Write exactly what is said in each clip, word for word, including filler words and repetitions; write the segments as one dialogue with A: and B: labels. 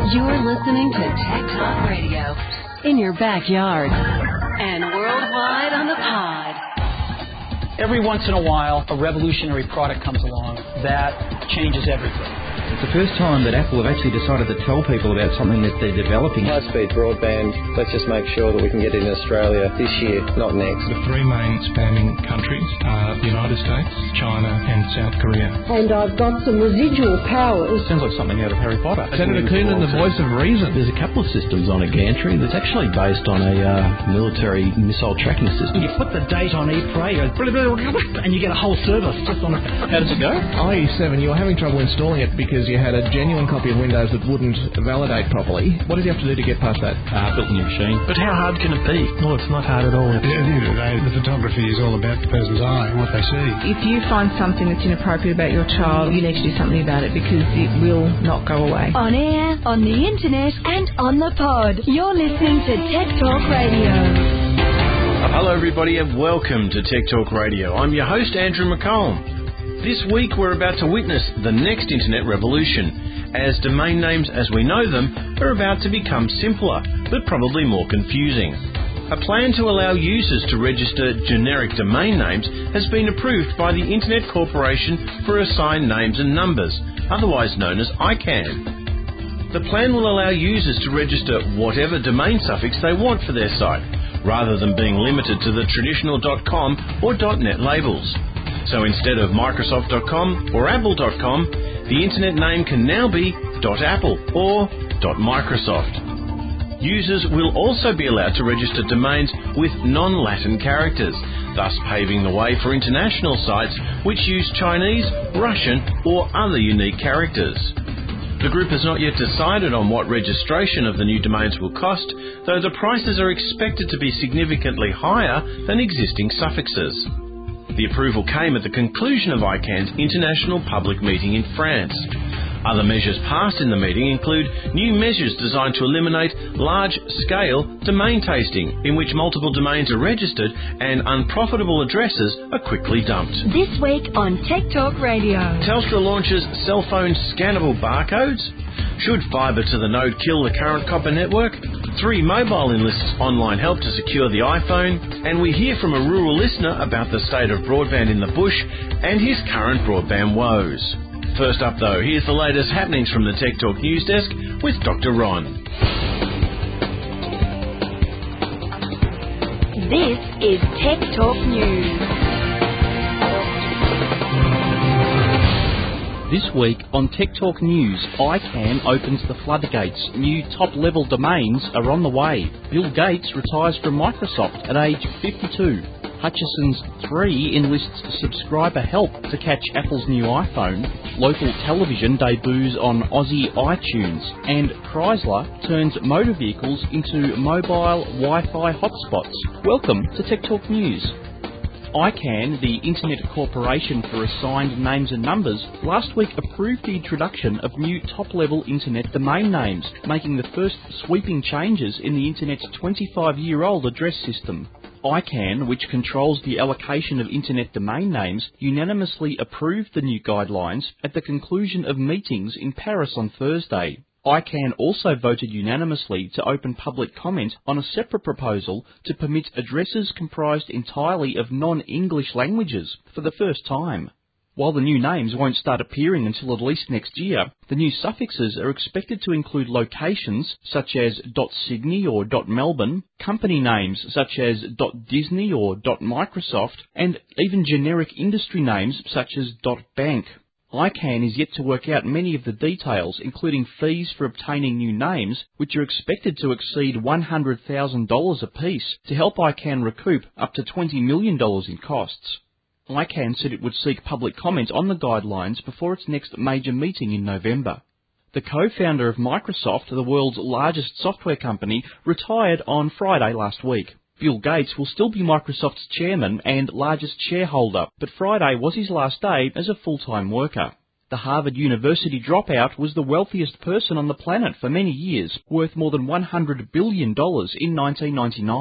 A: You're listening to Tech Talk Radio in your backyard and worldwide on the pod.
B: Every once in a while, a revolutionary product comes along that changes everything.
C: It's the first time that Apple have actually decided to tell people about something that they're developing.
D: High-speed broadband, let's just make sure that we can get it in Australia this year, not next.
E: The three main spamming countries are the United States, China and South Korea.
F: And I've got some residual powers.
C: Sounds like something out of Harry Potter.
G: Senator Keenan, the voice of reason.
H: There's a couple of systems on a gantry that's actually based on a uh, military missile tracking system.
I: You put the date on ePray and you get a whole service just on it.
C: How does it go?
G: i E seven, you were having trouble installing it because you had a genuine copy of Windows that wouldn't validate properly. What did you have to do to get past that?
C: Uh, built a new machine.
H: But how hard can it be? No, it's not hard at all.
E: At the end of the day, the photography is all about the person's eye and what they see.
J: If you find something that's inappropriate about your child, you need to do something about it because it will not go away.
A: On air, on the internet, and on the pod. You're listening to Tech Talk Radio.
K: Hello everybody and welcome to Tech Talk Radio. I'm your host Andrew McComb. This week we're about to witness the next internet revolution, as domain names as we know them are about to become simpler, but probably more confusing. A plan to allow users to register generic domain names has been approved by the Internet Corporation for Assigned Names and Numbers, otherwise known as I CANN. The plan will allow users to register whatever domain suffix they want for their site, rather than being limited to the traditional .com or .net labels. So instead of Microsoft dot com or Apple dot com, the internet name can now be .apple or .microsoft. Users will also be allowed to register domains with non-Latin characters, thus paving the way for international sites which use Chinese, Russian or other unique characters. The group has not yet decided on what registration of the new domains will cost, though the prices are expected to be significantly higher than existing suffixes. The approval came at the conclusion of I CANN's international public meeting in France. Other measures passed in the meeting include new measures designed to eliminate large-scale domain tasting, in which multiple domains are registered and unprofitable addresses are quickly dumped.
A: This week on Tech Talk Radio.
K: Telstra launches cell phone scannable barcodes. Should fibre to the node kill the current copper network? Three Mobile enlists online help to secure the iPhone. And we hear from a rural listener about the state of broadband in the bush and his current broadband woes. First up, though, here's the latest happenings from the Tech Talk News Desk with Doctor Ron.
A: This is Tech Talk News.
L: This week on Tech Talk News, I CANN opens the floodgates. New top-level domains are on the way. Bill Gates retires from Microsoft at age fifty-two. Hutchison's three enlists subscriber help to catch Apple's new iPhone. Local television debuts on Aussie iTunes. And Chrysler turns motor vehicles into mobile Wi-Fi hotspots. Welcome to Tech Talk News. I CANN, the Internet Corporation for Assigned Names and Numbers, last week approved the introduction of new top-level Internet domain names, making the first sweeping changes in the Internet's twenty-five-year-old address system. I CANN, which controls the allocation of Internet domain names, unanimously approved the new guidelines at the conclusion of meetings in Paris on Thursday. I CANN also voted unanimously to open public comment on a separate proposal to permit addresses comprised entirely of non-English languages for the first time. While the new names won't start appearing until at least next year, the new suffixes are expected to include locations such as .sydney or .melbourne, company names such as .disney or .microsoft, and even generic industry names such as .bank. I CANN is yet to work out many of the details, including fees for obtaining new names, which are expected to exceed one hundred thousand dollars apiece to help I CANN recoup up to twenty million dollars in costs. I CANN said it would seek public comment on the guidelines before its next major meeting in November. The co-founder of Microsoft, the world's largest software company, retired on Friday last week. Bill Gates will still be Microsoft's chairman and largest shareholder, but Friday was his last day as a full-time worker. The Harvard University dropout was the wealthiest person on the planet for many years, worth more than one hundred billion dollars in nineteen ninety-nine.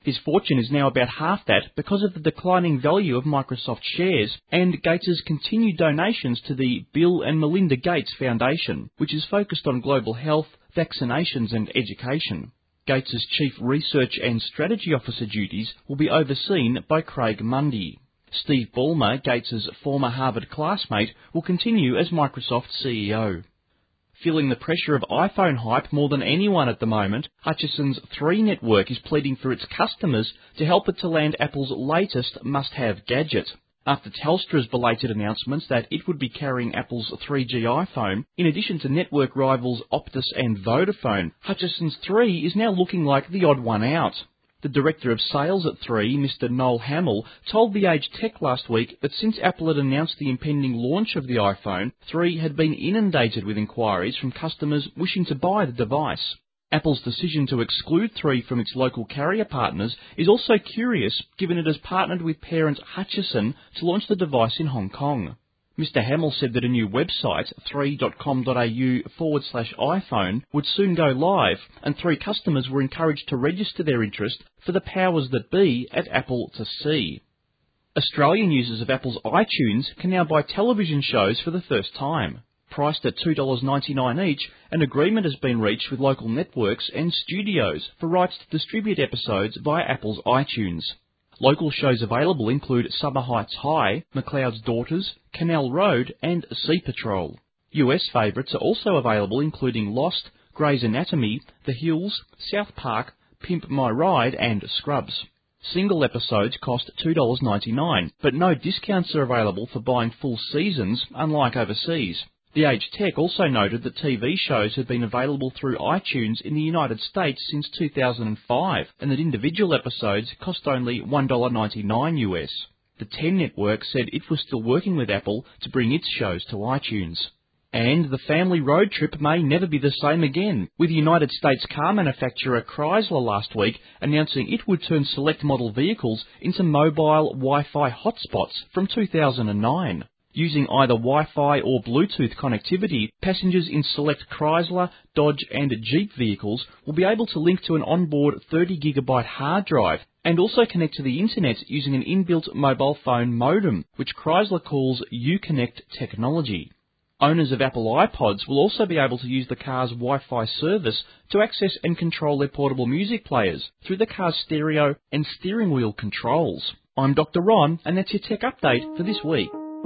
L: His fortune is now about half that because of the declining value of Microsoft shares and Gates' continued donations to the Bill and Melinda Gates Foundation, which is focused on global health, vaccinations and education. Gates' Chief Research and Strategy Officer duties will be overseen by Craig Mundy. Steve Ballmer, Gates' former Harvard classmate, will continue as Microsoft C E O. Feeling the pressure of iPhone hype more than anyone at the moment, Hutchison's three network is pleading for its customers to help it to land Apple's latest must-have gadget. After Telstra's belated announcements that it would be carrying Apple's three G iPhone, in addition to network rivals Optus and Vodafone, Hutchison's three is now looking like the odd one out. The Director of Sales at three, Mister Noel Hamill, told The Age Tech last week that since Apple had announced the impending launch of the iPhone, three had been inundated with inquiries from customers wishing to buy the device. Apple's decision to exclude three from its local carrier partners is also curious, given it has partnered with parent Hutchison to launch the device in Hong Kong. Mister Hamill said that a new website, three dot com dot a u forward slash iPhone, would soon go live, and three customers were encouraged to register their interest for the powers that be at Apple to see. Australian users of Apple's iTunes can now buy television shows for the first time. Priced at two dollars ninety-nine each, an agreement has been reached with local networks and studios for rights to distribute episodes via Apple's iTunes. Local shows available include Summer Heights High, McLeod's Daughters, Canal Road and Sea Patrol. U S favourites are also available including Lost, Grey's Anatomy, The Hills, South Park, Pimp My Ride and Scrubs. Single episodes cost two dollars ninety-nine, but no discounts are available for buying full seasons, unlike overseas. The Age Tech also noted that T V shows have been available through iTunes in the United States since two thousand five, and that individual episodes cost only one dollar ninety-nine U S. The ten Network said it was still working with Apple to bring its shows to iTunes. And the family road trip may never be the same again, with United States car manufacturer Chrysler last week announcing it would turn select model vehicles into mobile Wi-Fi hotspots from two thousand nine. Using either Wi-Fi or Bluetooth connectivity, passengers in select Chrysler, Dodge and Jeep vehicles will be able to link to an onboard thirty gigabyte hard drive and also connect to the internet using an inbuilt mobile phone modem, which Chrysler calls Uconnect technology. Owners of Apple iPods will also be able to use the car's Wi-Fi service to access and control their portable music players through the car's stereo and steering wheel controls. I'm Doctor Ron, and that's your tech update for this week.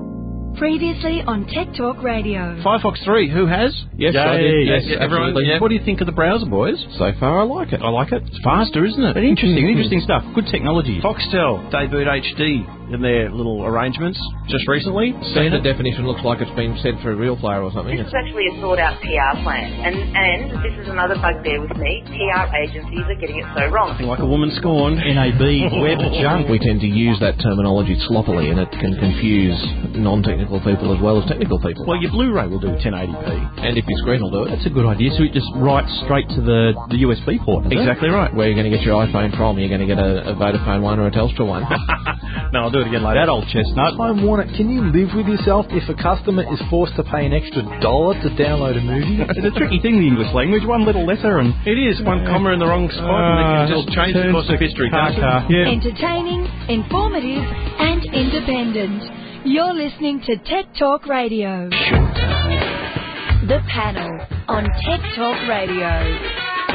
A: Previously on Tech Talk Radio.
K: Firefox three, who has?
H: Yes,
K: Yay.
H: I did. Yes,
K: yeah, everyone. Yeah.
H: What do you think of the browser, boys? So far, I like it.
K: I like it. It's faster, isn't it?
H: But interesting, interesting stuff. Good technology.
K: Foxtel debuted H D in their little arrangements just recently.
G: Standard definition looks like it's been said for a real player or something.
M: This is actually a thought-out P R plan, and and this is another bugbear with me. P R agencies are getting it so wrong.
K: Nothing like a woman scorned.
L: N A B, web junk.
G: We tend to use that terminology sloppily, and it can confuse non-technical people as well as technical people.
K: Well, your Blu-ray will do ten eighty p.
G: And if your screen will do it.
L: That's a good idea. So it just writes straight to the, the U S B port.
K: Exactly right.
G: Where you're going to get your iPhone from? You're going to get a, a Vodafone one or a Telstra one.
K: No, I'll do it again later.
L: That old chestnut.
N: Time Warner, can you live with yourself if a customer is forced to pay an extra dollar to download a movie?
L: It's a tricky thing, the English language. One little letter and...
K: It is. One comma in the wrong spot uh, and it can just change the course of history, can't it?
A: Yeah. Entertaining, informative and independent. You're listening to Tech Talk Radio. The panel on Tech Talk Radio.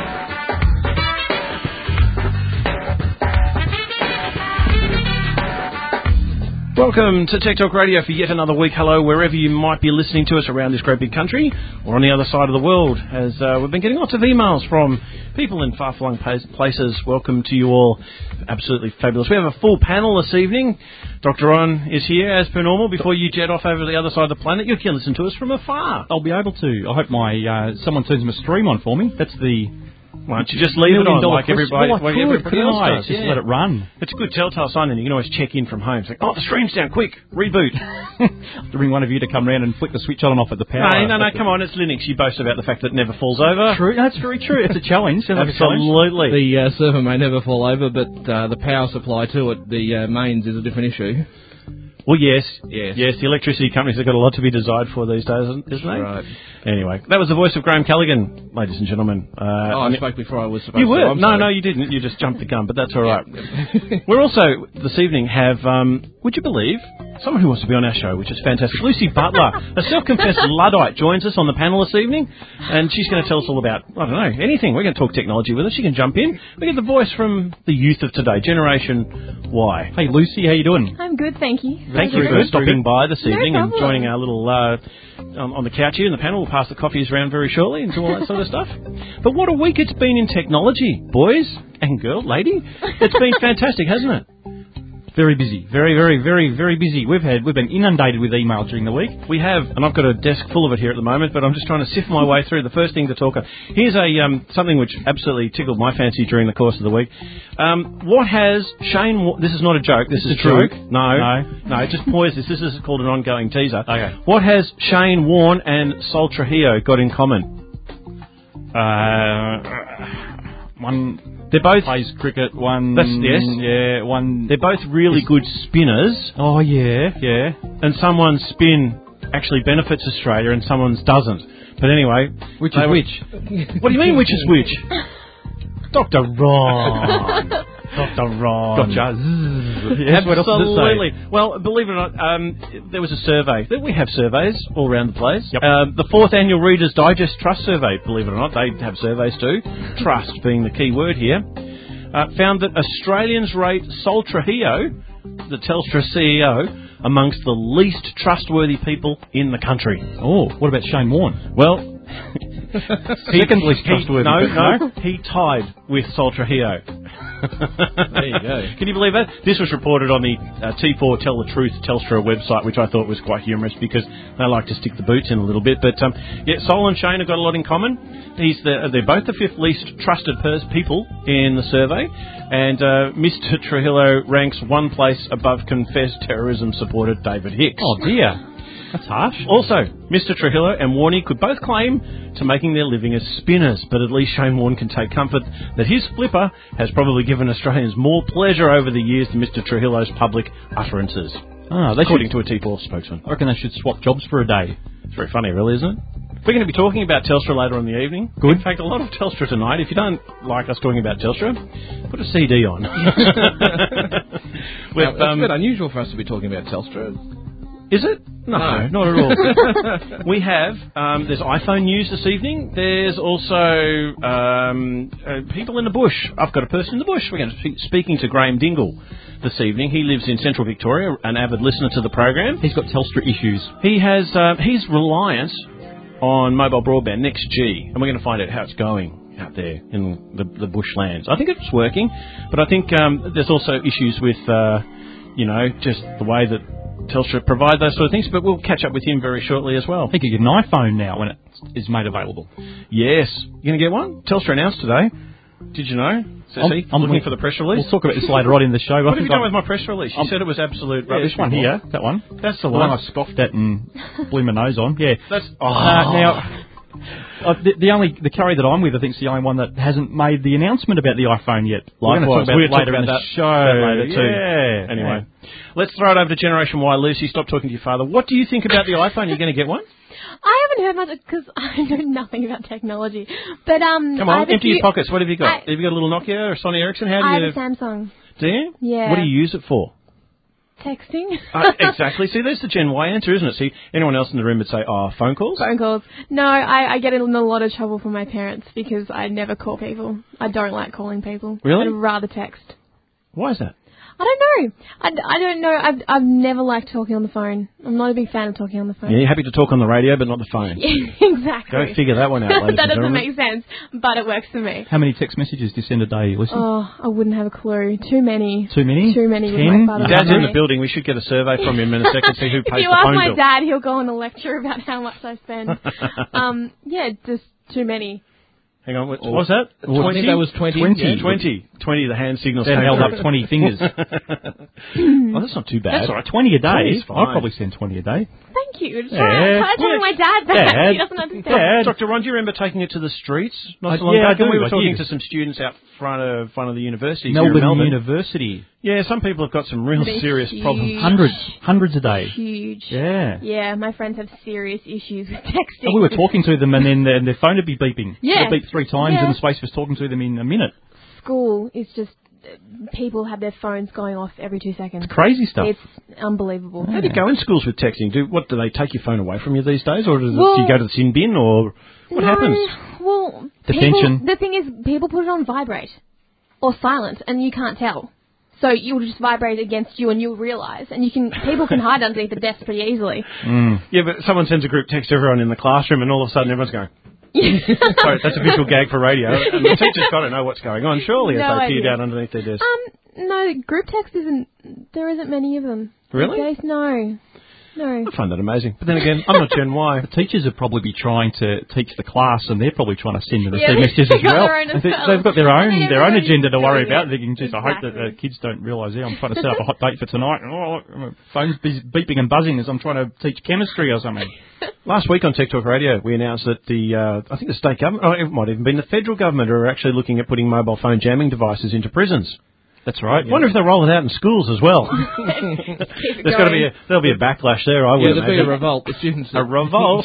K: Welcome to Tech Talk Radio for yet another week. Hello, wherever you might be listening to us around this great big country or on the other side of the world, as uh, we've been getting lots of emails from people in far-flung places. Welcome to you all. Absolutely fabulous. We have a full panel this evening. Doctor Ron is here, as per normal. Before you jet off over the other side of the planet, you can listen to us from afar.
L: I'll be able to. I hope my uh, someone turns my stream on for me. That's the...
K: Why don't you just leave it on like everybody,
L: well,
K: like
L: could,
K: everybody else
L: I?
K: does?
L: Just
K: yeah.
L: let it run.
K: It's a good telltale sign, and you can always check in from home. It's like, oh, the stream's down, quick, reboot.
L: To bring one of you to come round and flick the switch on and off at the power.
K: No, no, no, come on, it's Linux. You boast about the fact that it never falls over.
L: True, that's very true. It's a challenge.
K: Absolutely.
G: The uh, server may never fall over, but uh, the power supply to it, the uh, mains, is a different issue.
K: Well, yes,
G: Yes.
K: yes. The electricity companies have got a lot to be desired for these days, isn't isn't they?
G: Right.
K: Anyway, that was the voice of Graham Callaghan, ladies and gentlemen. Uh,
G: Oh, I spoke before I was supposed
K: you
G: to.
K: were.
G: I'm
K: no,
G: sorry.
K: no, you didn't. You just jumped the gun, but that's all right. We're also, this evening, have, um, would you believe, someone who wants to be on our show, which is fantastic. Lucy Butler, a self-confessed Luddite, joins us on the panel this evening, and she's going to tell us all about, I don't know, anything. We're going to talk technology with her. She can jump in. We get the voice from the youth of today, Generation Y.
L: Hey, Lucy, how you doing?
O: I'm good, thank you.
K: Thank you for stopping by this
O: No
K: evening and
O: problem.
K: joining our little uh, on, on the couch here in the panel. We'll pass the coffees around very shortly and do all that sort of stuff. But what a week it's been in technology, boys and girl, lady. It's been fantastic, hasn't it?
L: Very busy. Very, very, very, very busy. We've had we've been inundated with email during the week.
K: We have, and I've got a desk full of it here at the moment, but I'm just trying to sift my way through. The first thing to talk about. Here's a um, something which absolutely tickled my fancy during the course of the week. Um, what has Shane... Wa- this is not a joke. This is
L: It's a
K: true.
L: joke?
K: No.
L: No.
K: No, just poise this. This is called an ongoing teaser.
L: Okay.
K: What has Shane Warne and Sol Trujillo got in common?
L: Uh, one
K: They're both...
L: plays cricket, one...
K: That's, yes.
L: Yeah, one...
K: They're both really good spinners.
L: Oh, yeah, yeah.
K: And someone's spin actually benefits Australia and someone's doesn't. But anyway...
L: Which
K: they
L: is
K: were-
L: which?
K: What do you mean, which is which? Doctor Ron. Doctor Ron.
L: Gotcha. Yes, what else does it say?
K: Absolutely. Well, believe it or not, um, there was a survey. We have surveys all around the place.
L: Yep.
K: Um, the fourth annual Reader's Digest Trust Survey, believe it or not, they have surveys too. Trust being the key word here. Uh, found that Australians rate Sol Trujillo, the Telstra C E O, amongst the least trustworthy people in the country.
L: Oh, what about Shane Warne?
K: Well...
L: Second least trustworthy.
K: No,
L: people,
K: no, he tied with Sol Trujillo.
G: There you go.
K: Can you believe that? This was reported on the uh, T four Tell the Truth Telstra website, which I thought was quite humorous because they like to stick the boots in a little bit. But um, yeah, Sol and Shane have got a lot in common. He's the, they're both the fifth least trusted pers- people in the survey, and uh, Mister Trujillo ranks one place above confessed terrorism supporter David Hicks.
L: Oh, dear. That's harsh.
K: Also, Mister Trujillo and Warney could both claim to making their living as spinners, but at least Shane Warne can take comfort that his flipper has probably given Australians more pleasure over the years than Mister Trujillo's public utterances.
L: Ah, they
K: according
L: should,
K: to a T four spokesman.
L: I reckon they should swap jobs for a day.
K: It's very funny, really, isn't it? We're going to be talking about Telstra later on in the evening.
L: Good.
K: In fact, a lot of Telstra tonight. If you don't like us talking about Telstra, put a C D on. With,
G: Now, it's
K: um,
G: a bit unusual for us to be talking about Telstra.
K: Is it? No,
G: No.
K: not at all. We have, um, there's iPhone news this evening. There's also um, uh, people in the bush. I've got a person in the bush. We're going to be speaking to Graham Dingle this evening. He lives in Central Victoria, an avid listener to the program.
L: He's got Telstra issues.
K: He has, uh, he's reliant on mobile broadband, Next G, and we're going to find out how it's going out there in the, the bushlands. I think it's working, but I think um, there's also issues with, uh, you know, just the way that Telstra provide those sort of things, but we'll catch up with him very shortly as well.
L: He could get an iPhone now when it is made available.
K: Yes. You going to get one? Telstra announced today. Did you know? So,
L: I'm,
K: see,
L: I'm
K: looking
L: looking
K: for the press release.
L: We'll talk about this later on in the show.
K: What have you done with my press release? You
L: I'm,
K: said it was absolute
L: yeah,
K: rubbish.
L: this one
K: before.
L: here, that one.
K: That's the,
L: The
K: one.
L: one I scoffed at and blew my nose on. Yeah.
K: That's oh.
L: Uh, now, uh, the, the only the carrier that I'm with, I think, is the only one that hasn't made the announcement about the iPhone yet. We're going to talk about
K: we'll
L: it later
K: talk
L: in
K: about
L: the
K: that,
L: show.
K: that later too.
L: Yeah.
K: Anyway, let's throw it over to Generation Y. Lucy, stop talking to your father. What do you think about the iPhone? Are you going to get one?
O: I haven't heard much because I know nothing about technology. But um,
K: Come
O: I
K: on,
O: have a
K: empty
O: few-
K: your pockets. What have you got?
O: I-
K: have you got a little Nokia or a Sony Ericsson? How do
O: I
K: you?
O: have a Samsung.
K: Do you?
O: Yeah.
K: What do you use it for?
O: Texting.
K: uh, exactly. See, there's the Gen Y answer, isn't it? See, anyone else in the room would say, "Oh, phone calls."
O: Phone calls. No, I, I get in a lot of trouble from my parents because I never call people. I don't like calling people.
K: Really?
O: I'd rather text.
K: Why is that?
O: I don't know. I, I don't know. I've, I've never liked talking on the phone. I'm not a big fan of talking on the phone.
K: Yeah, you're happy to talk on the radio, but not the phone.
O: Exactly.
K: Go figure that one out, ladies
O: That
K: and
O: doesn't
K: gentlemen.
O: make sense, but it works for me.
L: How many text messages do you send a day, Lucy?
O: Oh, I wouldn't have a clue. Too many.
L: Too many?
O: Too many with
L: Ten?
O: my father.
K: Your dad's
O: and
K: in
O: mother.
K: the building. We should get a survey from him in a second, see who
O: If
K: pays
O: you
K: the
O: ask
K: phone
O: my
K: bill.
O: dad, he'll go on a lecture about how much I spend. um, yeah, just too many.
K: Hang on, what, what was that?
G: Oh, I think that was twenty.
K: twenty.
G: Yeah.
K: twenty. twenty, the hand signals.
L: Then
K: came
L: held
K: through.
L: up twenty fingers.
K: Oh, that's not too bad.
L: That's all right. twenty a day.
K: twenty is fine.
L: I'd probably send twenty a day.
O: Thank cute.
K: Yeah.
O: Try, try telling my dad that.
K: Dad.
O: He doesn't understand.
K: Dad. Doctor Ron, do you remember taking it to the streets not so
L: Uh,
K: long
L: yeah, I
K: ago?
L: do,
K: We were
L: I
K: talking
L: did.
K: to some students out front of front of the university.
L: Melbourne,
K: here in Melbourne
L: University.
K: Yeah, some people have got some real
O: They're
K: serious
O: huge.
K: problems.
L: Hundreds, hundreds a day.
O: Huge.
L: Yeah.
O: Yeah, my friends have serious issues with texting.
L: And we were talking to them, and then their, their phone would be beeping.
O: Yeah.
L: It would beep three times,
O: Yeah.
L: and the space was talking to them in a minute.
O: School is just people have their phones going off every two seconds.
L: It's crazy stuff.
O: It's unbelievable.
K: How do you go in schools with texting? Do what? Do they take your phone away from you these days, or does
O: Well,
K: it, do you go to the sin bin, or what
O: no,
K: happens?
O: Well,
L: Detention.
O: people, the thing is, people put it on vibrate or silent, and you can't tell. So you'll just vibrate against you, and you'll realise. And you can people can hide underneath the desk pretty easily.
K: Mm. Yeah, but someone sends a group text to everyone in the classroom, and all of a sudden everyone's going. Sorry, that's a visual gag for radio. And the teacher's got to know what's going on, surely,
O: No
K: as they
O: idea.
K: peer down underneath their desk.
O: Um, no, group text isn't. There isn't many of them.
K: Really?
O: These days, no, no.
K: I find that amazing. But then again, I'm not Gen Y.
L: The teachers would probably be trying to teach the class, and they're probably trying to send and
O: Yeah,
L: receive messages
O: they've
L: as
O: got
L: well.
O: their own as
L: They-
O: well.
L: They've got their own
O: And
L: their own
O: everyone's
L: agenda to worry
O: doing
L: about.
O: it.
L: They can just, I hope that
O: Exactly.
L: the kids don't realise, yeah, I'm trying to set up a hot date for tonight. Oh, my phone's bus- beeping and buzzing as I'm trying to teach chemistry or something.
K: Last week on Tech Talk Radio, we announced that the, uh, I think the state government, oh, it might even been the federal government, are actually looking at putting mobile phone jamming devices into prisons.
L: That's right.
K: I wonder if they'll roll it out in schools as well.
O: Keep it
K: There's got to
O: going.
K: be a, there'll be a backlash there, I would
G: Yeah, there'll be a
K: imagine.
G: revolt. The students
K: A revolt.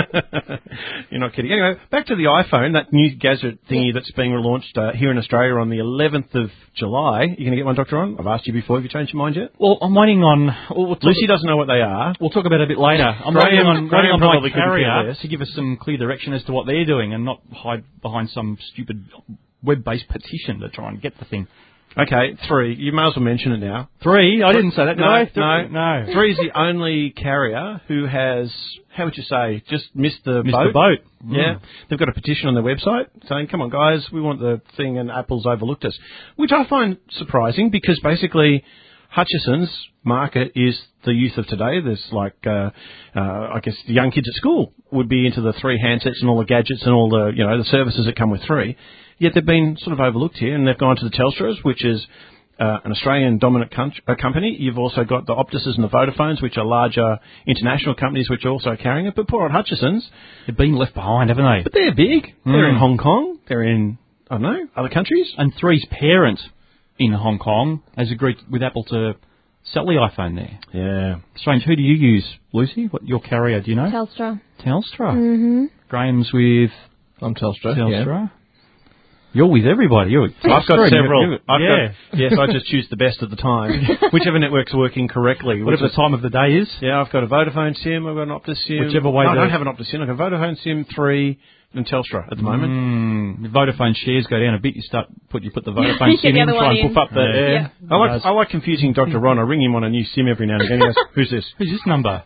K: You're not kidding. Anyway, back to the iPhone, that new gadget thingy that's being relaunched uh, here in Australia on the eleventh of July. You going to get one, Doctor Ron? I've asked you before. Have you changed your mind yet?
L: Well, I'm waiting on. We'll talk,
K: Lucy doesn't know what they are.
L: We'll talk about it a bit later. I'm
K: Graham-
L: waiting on,
K: Graham
L: waiting on
K: probably
L: my
K: couldn't care
L: carrier
K: less.
L: to give us some clear direction as to what they're doing, and not hide behind some stupid web-based petition to try and get the thing.
K: Okay, three. You may as well mention it now.
L: Three? I didn't say that, did
K: no,
L: I?
K: No,
L: No.
K: Three is the only carrier who has, how would you say, just missed the
L: Missed
K: boat.
L: the boat.
K: Yeah.
L: Mm.
K: They've got a petition on their website saying, come on, guys, we want the thing, and Apple's overlooked us. Which I find surprising because basically Hutchison's market is the youth of today. There's like, uh, uh, I guess the young kids at school would be into the three handsets and all the gadgets and all the, you know, the services that come with three. Yet they've been sort of overlooked here, and they've gone to the Telstras, which is uh, an Australian dominant com- uh, company. You've also got the Optuses and the Vodafones, which are larger international companies which are also carrying it. But poor old Hutchison's,
L: They've been left behind, haven't they?
K: but they're big. They're in
L: Mm.
K: Hong Kong. They're in, I don't know, other countries.
L: And Three's parent in Hong Kong has agreed with Apple to sell the iPhone there.
K: Yeah.
L: Strange. Who do you use, Lucy? What your carrier? Do you know?
O: Telstra.
L: Telstra.
O: Mm-hmm.
L: Graham's with
G: I'm Telstra.
L: Telstra.
G: Yeah.
L: You're with everybody. You're with
K: I've got
L: Telstra.
K: several. I've
L: yeah.
K: got, yes, I just choose the best at the time. Whichever network's working correctly.
L: Whatever
K: which
L: the time of the day is.
K: Yeah, I've got a Vodafone SIM, I've got an Optus SIM.
L: Whichever way
K: no, I
L: the-
K: don't have an Optus SIM, I've got a Vodafone SIM three and Telstra at the moment.
L: Mm, the Vodafone shares go down a bit. You start put you put the Vodafone
O: You
L: SIM
O: get
L: in,
O: the
L: try
O: one
L: and
O: in.
L: poof up the.
K: Yeah.
L: Yeah.
K: I like I like confusing Doctor Ron. I ring him on a new SIM every now and again. He goes, who's this?
L: Who's this number?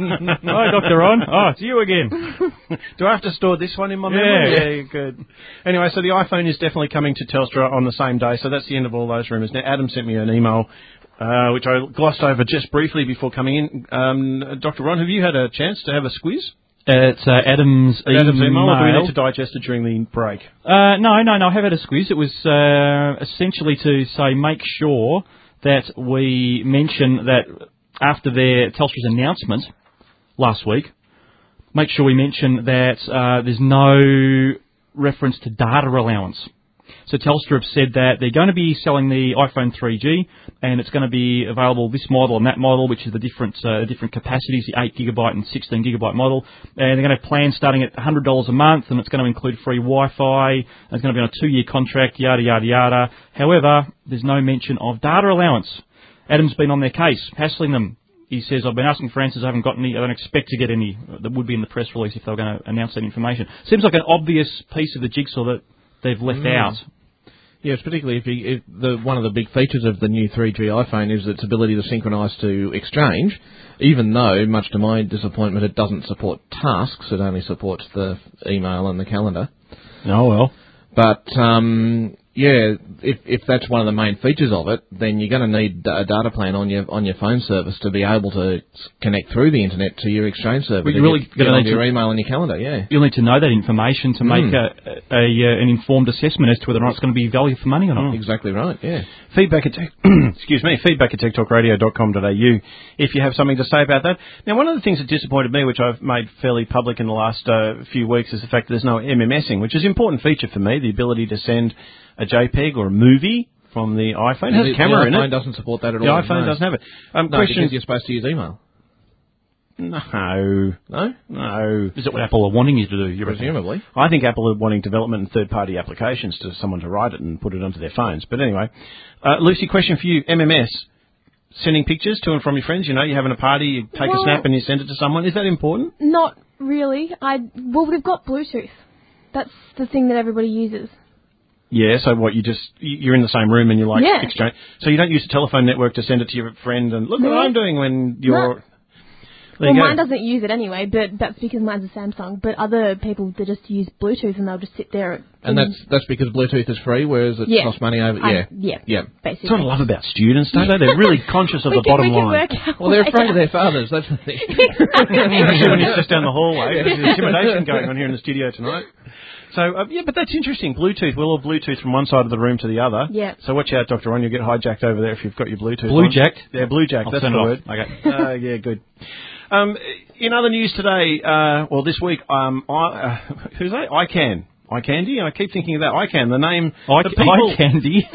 L: Hi, Doctor Ron. Oh, it's you again.
K: Do I have to store this one in my
L: Yeah.
K: memory? Yeah, good. Anyway, so the iPhone is definitely coming to Telstra on the same day, so that's the end of all those rumours. Now, Adam sent me an email, uh, which I glossed over just briefly before coming in. Um, Doctor Ron, have you had a chance to have a squiz?
L: Uh, it's uh, Adam's email.
K: Adam's email, or do we need to digest it during the break?
L: Uh, no, no, no. I have had a squeeze. It was uh, essentially to say make sure that we mention that after their Telstra's announcement last week, make sure we mention that uh, there's no reference to data allowance. So Telstra have said that they're going to be selling the iPhone three G, and it's going to be available this model and that model, which is the different uh, different capacities, the eight gigabyte and sixteen gigabyte model. And they're going to plan starting at one hundred dollars a month, and it's going to include free Wi-Fi. And it's going to be on a two-year contract, yada, yada, yada. However, there's no mention of data allowance. Adam's been on their case, hassling them. He says, I've been asking for answers, I haven't got any, I don't expect to get any that would be in the press release if they were going to announce that information. Seems like an obvious piece of the jigsaw that they've left
G: Mm.
L: out.
G: Yes, particularly if, you, if the one of the big features of the new three G iPhone is its ability to synchronise to Exchange, even though, much to my disappointment, it doesn't support tasks, it only supports the email and the calendar.
K: Oh, well.
G: But um, yeah, if if that's one of the main features of it, then you're going to need a data plan on your on your phone service to be able to connect through the internet to your Exchange server.
P: But you're really
G: going to
P: need
G: your
P: to,
G: email and your calendar. Yeah,
P: you'll need to know that information to make
G: Mm.
P: a, a, a an informed assessment as to whether or not it's going to be value for money or not.
G: Exactly right. Yeah.
K: Feedback at tech, excuse me, feedback at tech talk radio dot com dot a u if you have something to say about that. Now, one of the things that disappointed me, which I've made fairly public in the last uh, few weeks, is the fact that there's no MMSing, which is an important feature for me, the ability to send a JPEG or a movie from the iPhone. It has
G: the,
K: a camera
G: the
K: in
G: iPhone
K: it.
G: doesn't support that at
K: the
G: all.
K: The iPhone
G: no.
K: doesn't have it. Um,
G: no,
K: question,
G: because you're supposed to use email.
K: No.
G: No?
K: No.
P: Is it what Apple are wanting you to do? You
G: Presumably.
K: I think Apple are wanting development and third-party applications to someone to write it and put it onto their phones. But anyway, uh, Lucy, question for you. M M S, sending pictures to and from your friends. You know, you're having a party, you take
O: well,
K: a snap and you send it to someone. Is that important?
O: Not really. I Well, we've got Bluetooth. That's the thing that everybody uses.
K: Yeah, so what, you just, you're in the same room and you like
O: Yeah.
K: exchange. So you don't use a telephone network to send it to your friend and look
O: No.
K: what I'm doing when you're...
O: No.
K: There
O: Well,
K: you go.
O: mine doesn't use it anyway, but that's because mine's a Samsung. But other people, they just use Bluetooth and they'll just sit there.
G: And that's that's because Bluetooth is free, whereas it
O: Yeah.
G: costs money over...
O: I-
G: Yeah.
O: yeah,
G: Yeah.
O: basically.
K: That's what I love about students, don't they? They're really conscious of
O: We
K: the
O: can-
K: bottom
O: we can
K: line.
O: work our
G: Well, they're
O: way
G: afraid of
O: out.
G: their fathers, that's the thing.
K: Especially when you're just down the hallway. There's intimidation going on here in the studio tonight. So, uh, yeah, but that's interesting. Bluetooth. We'll all Bluetooth from one side of the room to the other.
O: Yeah.
K: So watch out, Doctor Ron. You'll get hijacked over there if you've got your Bluetooth
P: Blue
K: on.
P: jacked?
K: Yeah, blue jack.
P: I'll
K: That's
P: turn
K: the
P: it
K: word.
P: off. Okay.
K: Uh, yeah, good. Um, in other news today, uh, well, this week, um, I, uh, who's that? iCan. iCandy? I keep thinking of that. iCan, the name...
P: I,
K: the people,
P: iCandy.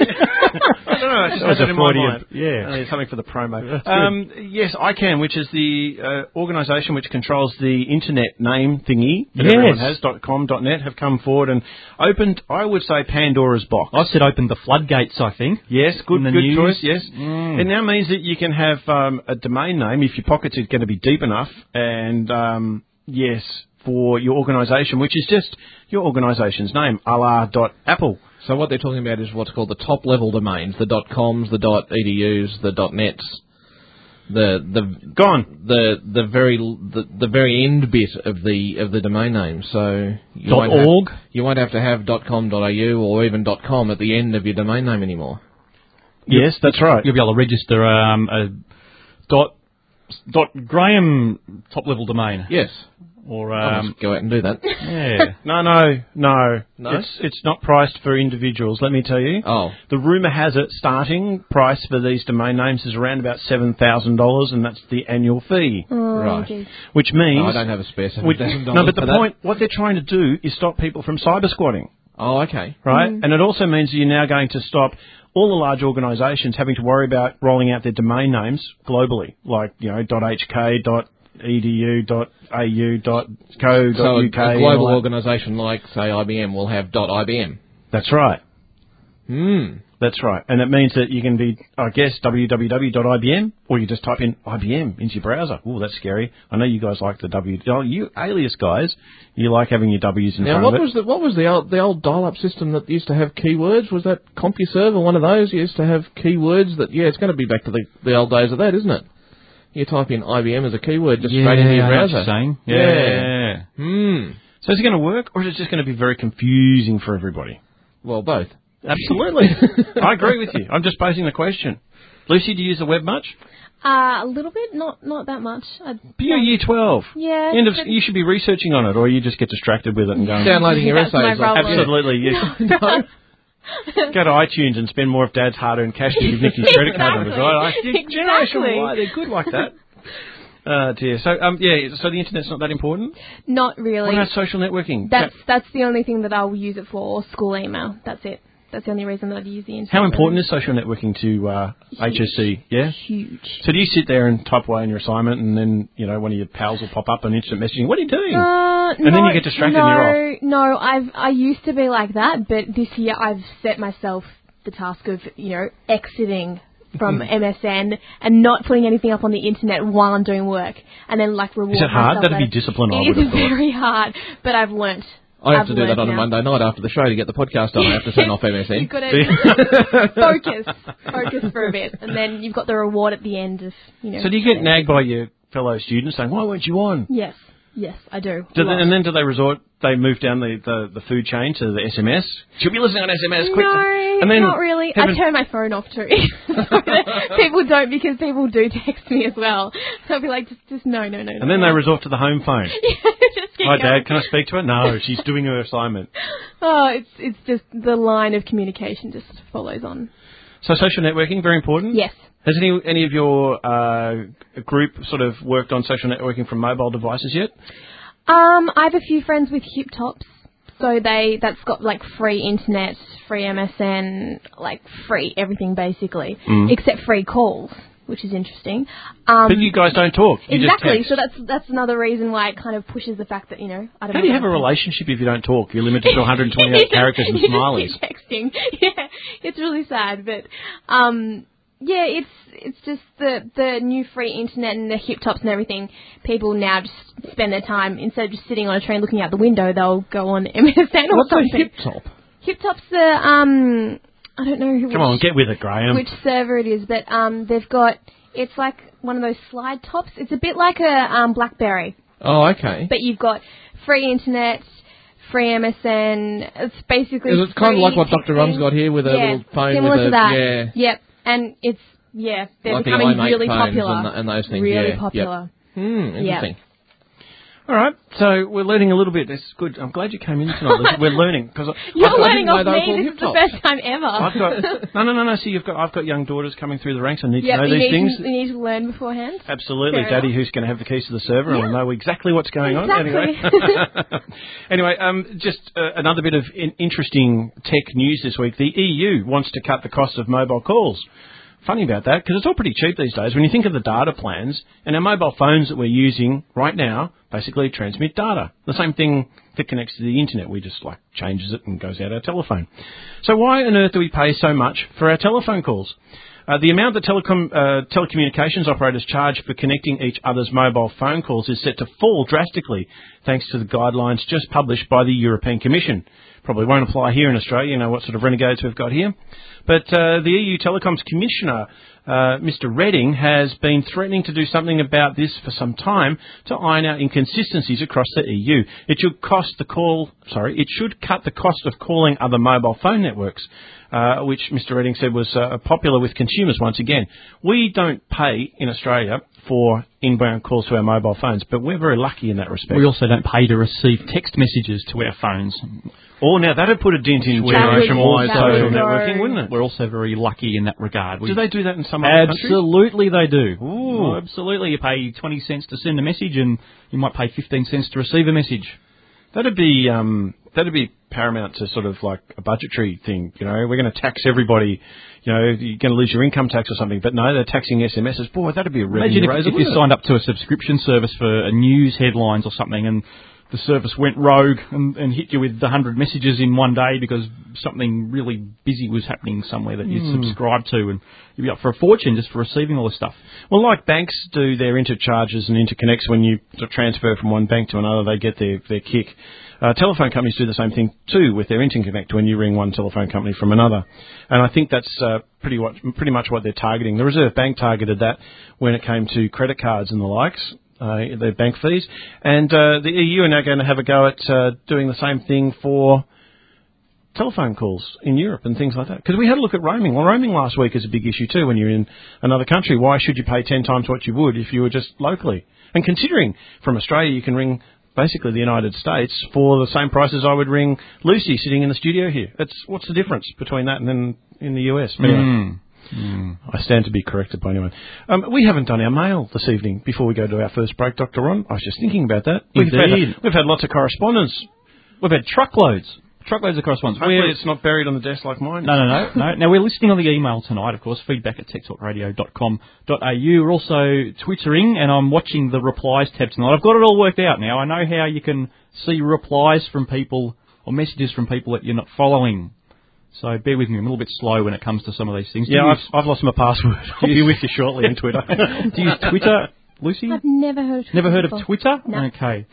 K: I don't know, I just
P: That was
K: had it
P: a
K: in my
P: Freudian-
K: mind.
P: yeah.
K: Uh, something for the promo.
P: That's
K: Um, yes, iCan, which is the uh, organisation which controls the internet name thingy that
P: Yes.
K: everyone has, .com, .net, have come forward and opened, I would say, Pandora's box.
P: I said open the floodgates, I think.
K: Yes, good,
P: In the
K: good
P: news.
K: choice, yes.
P: Mm.
K: It now means that you can have um, a domain name if your pockets are going to be deep enough, and um, yes, for your organisation, which is just your organisation's name, a la dot apple.
G: So what they're talking about is what's called the top-level domains, the .coms, the .edus, the .nets, the the
K: gone,
G: the the very the, the very end bit of the of the domain name. So you
P: Dot
G: won't have,
P: org?
G: you won't have to have .com.au or even .com at the end of your domain name anymore.
K: Yes, that's right.
P: You'll be able to register um, a dot dot Graham top level domain.
G: Yes.
P: Or
G: I'll
P: um,
G: just go out and do that.
P: yeah.
K: No, no, no.
G: No?
K: It's it's not priced for individuals, let me tell you.
G: Oh.
K: The rumour has it starting price for these domain names is around about seven thousand dollars, and that's the annual fee.
O: Oh,
G: Right.
O: geez.
K: Which means...
G: No, I don't have a spare seven
K: which,
G: thousand
K: no,
G: dollars
K: but
G: for
K: the
G: that.
K: point, what they're trying to do is stop people from cyber squatting,
G: Oh, okay.
K: right?
O: Mm.
K: And it also means that you're now going to stop all the large organisations having to worry about rolling out their domain names globally, like, you know, .hk, .edu, .au, .co,
G: So a,
K: .uk.
G: a
K: and
G: global
K: all that.
G: organisation like, say, I B M will have .ibm.
K: That's right.
G: Hmm.
K: That's right. And it means that you can be, I guess, w w w dot i b m, or you just type in I B M into your browser. Ooh, that's scary. I know you guys like the W. Oh, you alias guys, you like having your W's in
G: Now,
K: front
G: what
K: of it.
G: was the what was the old the old dial-up system that used to have keywords? Was that CompuServe or one of those? You used to have keywords that yeah, it's going to be back to the the old days of that, isn't it? You type in I B M as a keyword just
P: Yeah,
G: straight into your
P: I know what
G: browser.
P: you're saying.
G: Yeah.
P: Yeah.
G: Hmm.
K: So is it going to work, or is it just going to be very confusing for everybody?
G: Well, both.
K: Absolutely. I agree with you. I'm just posing the question. Lucy, do you use the web much?
O: Uh, a little bit, not not that much. I,
K: But you're year twelve.
O: Yeah.
K: End of,
O: but-
K: you should be researching on it, or you just get distracted with it and go...
G: Downloading your
O: That's my
G: essays.
O: problem.
K: Absolutely. Yes.
O: No.
K: Go to iTunes and spend more of Dad's hard-earned cash to give Nick his credit card numbers, right? I,
O: Exactly.
K: Generation Y, they're good like that. Uh, dear. So, um, yeah, so the internet's not that important?
O: Not really.
K: What about social networking?
O: That's that's the only thing that I'll use it for, or school email. That's it. That's the only reason that I'd use the internet.
K: How important is social networking to uh, H S C? Yeah?
O: Huge.
K: So do you sit there and type away on your assignment and then, you know, one of your pals will pop up on instant messaging? What are you doing?
O: Uh,
K: and
O: no,
K: then you get distracted
O: no,
K: and you're off.
O: No, I've I used to be like that, but this year I've set myself the task of, you know, exiting from M S N and not putting anything up on the internet while I'm doing work, and then like reward
K: Is it hard?
O: myself
K: That'd be
O: later.
K: discipline, I
O: It
K: would have
O: is
K: thought.
O: very hard, but I've learnt.
G: I have
O: I've
G: to do that
O: learnt
G: on a
O: now.
G: Monday night after the show to get the podcast on. I have to turn off M S N.
O: You've got to focus, focus for a bit, and then you've got the reward at the end of, you know.
K: So do you get nagged by your fellow students saying, why weren't you on?
O: Yes. Yes, I do.
K: do they, and then do they resort, they move down the, the, the food chain to the S M S? Should be listening on S M S, quick.
O: No,
K: and then
O: not really. I turn my phone off too. People don't, because people do text me as well. So I'll be like, just, just no, no, no.
K: And
O: no,
K: then
O: no.
K: they resort to the home phone.
O: Yeah, just keep
K: Hi,
O: going.
K: Dad, can I speak to her? No, she's doing her assignment.
O: Oh, it's it's just the line of communication just follows on.
K: So social networking, very important?
O: Yes.
K: Has any any of your uh, group sort of worked on social networking from mobile devices yet?
O: Um, I have a few friends with hip tops, so they that's got like free internet, free M S N, like free everything basically,
K: Mm.
O: except free calls, which is interesting. Um,
K: But you guys don't talk. You
O: exactly.
K: just text.
O: So that's that's another reason why it kind of pushes the fact that, you know, I don't
K: How
O: know.
K: do you have a relationship if you don't talk? You're limited to one hundred twenty-eight characters and
O: You just
K: smileys.
O: keep texting. Yeah, it's really sad, but um, yeah, it's it's just the the new free internet and the hip tops and everything. People now just spend their time, instead of just sitting on a train looking out the window, they'll go on M S N or
G: What's
O: something.
G: a hip top?
O: Hip top's the um, I don't know who.
K: Come on, get with it, Graham.
O: Which server it is, but um, they've got, it's like one of those slide tops. It's a bit like a um BlackBerry.
G: Oh, okay.
O: But you've got free internet, free M S N. It's basically
G: Is it kind of
O: free
G: like what Doctor
O: texting.
G: Rum's got here with a
O: yeah,
G: little phone
O: similar
G: with
O: to
G: a
O: that.
G: yeah.
O: Yep, and it's yeah, they're
G: Like the
O: becoming
G: iMate
O: really
G: phones
O: popular.
G: and, th- and those things.
O: Really
G: yeah.
O: popular.
G: Yep. Hmm. Interesting.
K: All right, so we're learning a little bit. That's good. I'm glad you came in tonight. We're learning because
O: You're learning off me. This is the first time ever.
K: I've got no, no, no, no. See, you've got I've got young daughters coming through the ranks. I need
O: Yep,
K: to know
O: you
K: these
O: need
K: things.
O: To, you need to learn beforehand.
K: Absolutely,
O: Fair
K: Daddy,
O: enough.
K: who's going to have the keys to the server and will know exactly what's going
O: Exactly.
K: on. Anyway, anyway, um, just uh, another bit of in- interesting tech news this week. The E U wants to cut the cost of mobile calls. Funny about that, because it's all pretty cheap these days. When you think of the data plans, and our mobile phones that we're using right now basically transmit data. The same thing that connects to the internet. We just, like, changes it and goes out our telephone. So why on earth do we pay so much for our telephone calls? Uh, the amount that telecom, uh, telecommunications operators charge for connecting each other's mobile phone calls is set to fall drastically, thanks to the guidelines just published by the European Commission. Probably won't apply here in Australia, you know what sort of renegades we've got here. But uh, the E U Telecoms Commissioner, uh, Mister Redding, has been threatening to do something about this for some time to iron out inconsistencies across the E U. It should cost the call, sorry, it should cut the cost of calling other mobile phone networks, uh, which Mister Redding said was uh, popular with consumers once again. We don't pay in Australia for inbound calls to our mobile phones, but we're very lucky in that respect.
P: We also don't pay to receive text messages to our phones.
K: Oh, now that'd put a dent in
P: We're
K: generation-wide
P: also-
K: social networking, wouldn't it?
P: We're also very lucky in that regard. We
K: Do they do that in some other countries?
P: Absolutely they do.
K: Ooh.
P: Oh, absolutely. You pay twenty cents to send a message and you might pay fifteen cents to receive a message.
K: That'd be um, that'd be paramount to sort of like a budgetary thing. You know, we're going to tax everybody. You know, you're going to lose your income tax or something. But no, they're taxing S M Ses. Boy, that'd be a revenue
P: Imagine if,
K: raiser,
P: if you
K: wouldn't it?
P: signed up to a subscription service for a news headlines or something and the service went rogue and, and hit you with one hundred messages in one day because something really busy was happening somewhere that you
K: Hmm.
P: subscribed to, and you'd be up for a fortune just for receiving all this stuff.
K: Well, like banks do their intercharges and interconnects when you sort of transfer from one bank to another, they get their, their kick. Uh, telephone companies do the same thing too with their interconnect when you ring one telephone company from another. And I think that's uh, pretty, what, pretty much what they're targeting. The Reserve Bank targeted that when it came to credit cards and the likes. Uh, their bank fees. And uh, the E U are now going to have a go at uh, doing the same thing for telephone calls in Europe and things like that. Because we had a look at roaming. Well, roaming last week is a big issue too when you're in another country. Why should you pay ten times what you would if you were just locally? And considering from Australia you can ring basically the United States for the same price as I would ring Lucy sitting in the studio here. It's, what's the difference between that and then in the U S? But anyway,
P: Mm. Mm.
K: I stand to be corrected by anyone. Um, we haven't done our mail this evening before we go to our first break, Doctor Ron. I was just thinking about that. We've
P: Indeed.
K: had, we've had lots of correspondence.
P: We've had truckloads. Truckloads of correspondence.
K: Hopefully
P: We're-
K: it's not buried on the desk like mine.
P: No, no, no, no. Now, we're listening on the email tonight, of course, feedback at tech talk radio dot com dot a u. We're also Twittering, and I'm watching the replies tab tonight. I've got it all worked out now. I know how you can see replies from people or messages from people that you're not following. So bear with me. I'm a little bit slow when it comes to some of these things. Do
K: Yeah,
P: you
K: I've,
P: use,
K: I've lost my password. I'll be with you shortly on Twitter.
P: do you use Twitter, Lucy?
O: I've never heard of
P: Never heard of
O: before.
P: Twitter?
O: No.
P: Okay.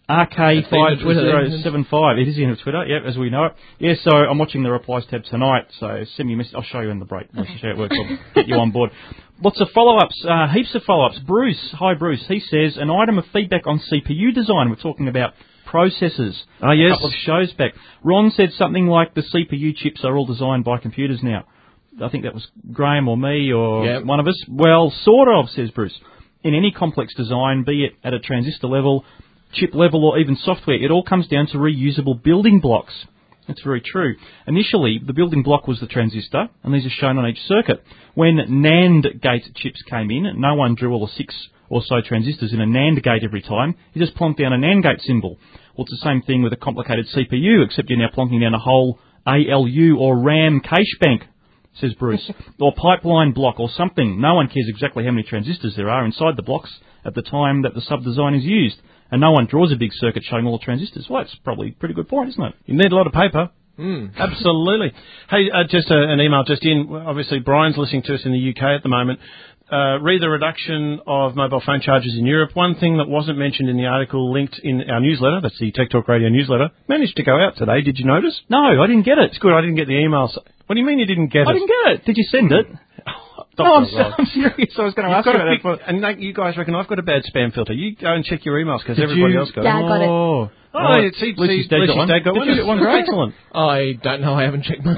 P: R K five zero seven five. It is the end of Twitter, yep, as we know it. Yeah, so I'm watching the replies tab tonight, so send me a message. I'll show you in the break. I'll show you how it works. I'll get you on board. Lots of follow-ups, uh, heaps of follow-ups. Bruce, hi Bruce, he says, an item of feedback on C P U design. We're talking about processors.
K: Oh, yes.
P: A couple of shows back. Ron said something like the C P U chips are all designed by computers now. I think that was Graham or me or
G: yep.
P: one of us. Well, sort of, says Bruce. In any complex design, be it at a transistor level, chip level, or even software, it all comes down to reusable building blocks. That's very true. Initially, the building block was the transistor, and these are shown on each circuit. When NAND gate chips came in, no one drew all the six or so transistors in a NAND gate every time. You just plonk down a NAND gate symbol. Well, it's the same thing with a complicated C P U, except you're now plonking down a whole A L U or RAM cache bank, says Bruce, or pipeline block or something. No one cares exactly how many transistors there are inside the blocks at the time that the sub-design is used. And no one draws a big circuit showing all the transistors. Well, that's probably a pretty good point, isn't it?
K: You need a lot of paper.
G: Mm.
K: Absolutely. Hey, uh, just a, an email just in. Obviously, Brian's listening to us in the U K at the moment. Uh, read the reduction of mobile phone charges in Europe. One thing that wasn't mentioned in the article linked in our newsletter, that's the Tech Talk Radio newsletter, managed to go out today. Did you notice?
P: No, I didn't get it.
K: It's good. I didn't get the emails. What do you mean you didn't get
P: I
K: it?
P: I didn't get it. Did you send it? No, I'm, I'm serious. I was going to ask you about
K: that. And Nate, you guys reckon I've got a bad spam filter. You go and check your emails because everybody
P: you?
K: else got
O: yeah,
K: it.
O: Yeah, I got it.
K: Oh, oh
P: right.
K: it's see,
P: Lucy's
K: see,
P: dad got one.
K: Dad got
P: Did
K: one.
P: you get one, Greg?
K: Excellent.
G: I don't know. I haven't checked my
K: Oh.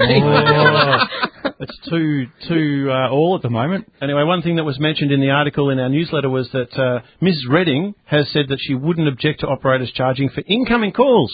G: email.
P: It's two, two uh, all at the moment.
K: Anyway, one thing that was mentioned in the article in our newsletter was that uh, Missus Redding has said that she wouldn't object to operators charging for incoming calls.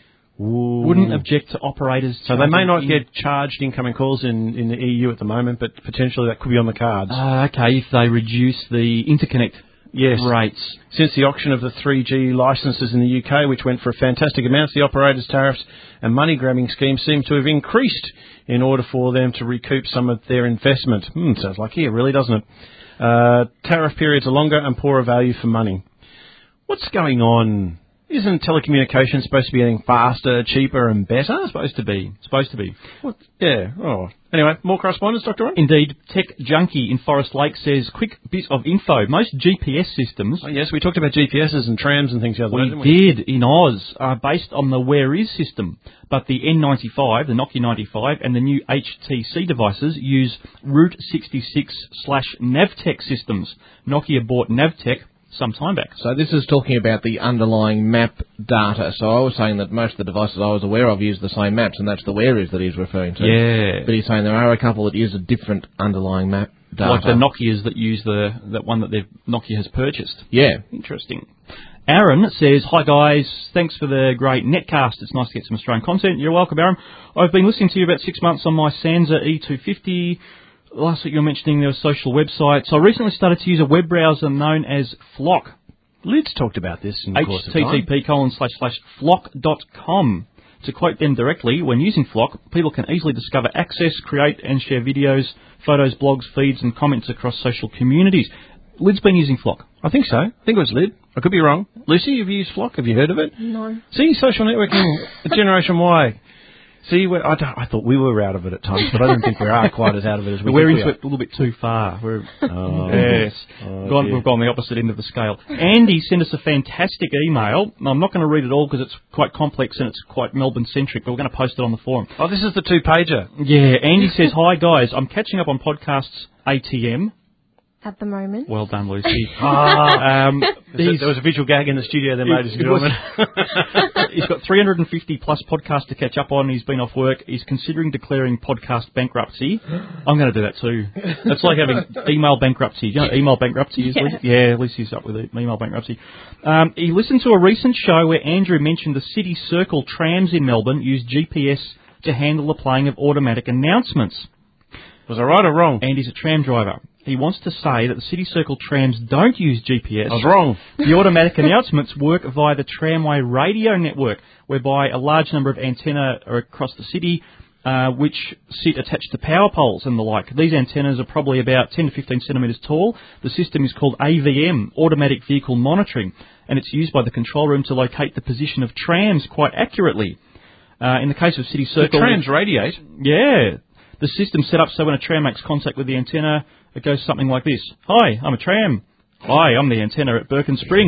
K: Ooh.
P: Wouldn't object to operators.
K: So they may not
P: in-
K: get charged incoming calls in, in the E U at the moment, but potentially that could be on the cards.
P: Uh, okay, if they reduce the interconnect
K: yes.
P: rates.
K: Since the auction of the three G licences in the U K, which went for fantastic amounts, the operators' tariffs and money-grabbing schemes seem to have increased in order for them to recoup some of their investment. Hmm, sounds like here, really, doesn't it? Uh, tariff periods are longer and poorer value for money. What's going on? Isn't telecommunications supposed to be getting faster, cheaper and better?
P: Supposed to be. Supposed to be.
K: What? Yeah. Oh. Anyway, more correspondence, Doctor Ron?
P: Indeed. Tech Junkie in Forest Lake says, quick bit of info. Most G P S systems...
K: Oh, yes, we talked about G P Ses and trams and things the other
P: we
K: day, didn't we?
P: did, in Oz, are based on the Where Is system. But the N ninety-five, the Nokia ninety-five, and the new H T C devices use Route sixty-six slash Navtec systems. Nokia bought Navtec some time back.
G: So this is talking about the underlying map data. So I was saying that most of the devices I was aware of use the same maps, and that's the Where Is that he's referring to.
P: Yeah.
G: But he's saying there are a couple that use a different underlying map data.
P: Like the Nokias that use the that one that they've, Nokia has purchased.
G: Yeah.
P: Interesting. Aaron says, hi guys, thanks for the great netcast. It's nice to get some Australian content. You're welcome, Aaron. I've been listening to you about six months on my Sansa E two fifty. Last week you were mentioning there were social websites. I recently started to use a web browser known as Flock.
K: Lid's talked about this in the course of time.
P: H T T P colon slash slash flock dot com. To quote them directly, when using Flock, people can easily discover, access, create and share videos, photos, blogs, feeds and comments across social communities. Lid's been using Flock.
K: I think so. I think it was Lid. I could be wrong. Lucy, have you used Flock? Have you heard of it?
O: No.
K: See, social networking, Generation Y. See, we're, I, I thought we were out of it at times, but I don't think we are quite as out of it as we
P: We're
K: think
P: into
K: we
P: it a little bit too far. We're,
K: oh,
P: yes,
K: oh,
P: gone,
K: dear.
P: we've gone the opposite end of the scale. Andy sent us a fantastic email. I'm not going to read it all because it's quite complex and it's quite Melbourne-centric, but we're going to post it on the forum.
K: Oh, this is the two-pager.
P: Yeah, Andy says, hi guys, I'm catching up on podcasts A T M.
O: At the moment.
P: Well done, Lucy.
K: ah,
P: um,
K: there was a visual gag in the studio there, ladies and gentlemen.
P: He's got three hundred fifty plus podcasts to catch up on. He's been off work. He's considering declaring podcast bankruptcy. I'm going to do that too. It's like having email bankruptcy. You know what email bankruptcy is?
O: Yeah,
P: yeah Lucy's up with it, email bankruptcy. Um, he listened to a recent show where Andrew mentioned the City Circle trams in Melbourne use G P S to handle the playing of automatic announcements.
K: Was I right or wrong?
P: Andy's a tram driver. He wants to say that the City Circle trams don't use G P S.
K: I was wrong.
P: The automatic announcements work via the tramway radio network, whereby a large number of antennae are across the city, uh, which sit attached to power poles and the like. These antennas are probably about ten to fifteen centimetres tall. The system is called A V M, Automatic Vehicle Monitoring, and it's used by the control room to locate the position of trams quite accurately. Uh, in the case of City Circle...
K: The trams radiate?
P: Yeah. The system's set up so when a tram makes contact with the antenna, it goes something like this. Hi, I'm a tram. Hi, I'm the antenna at Birkin Spring.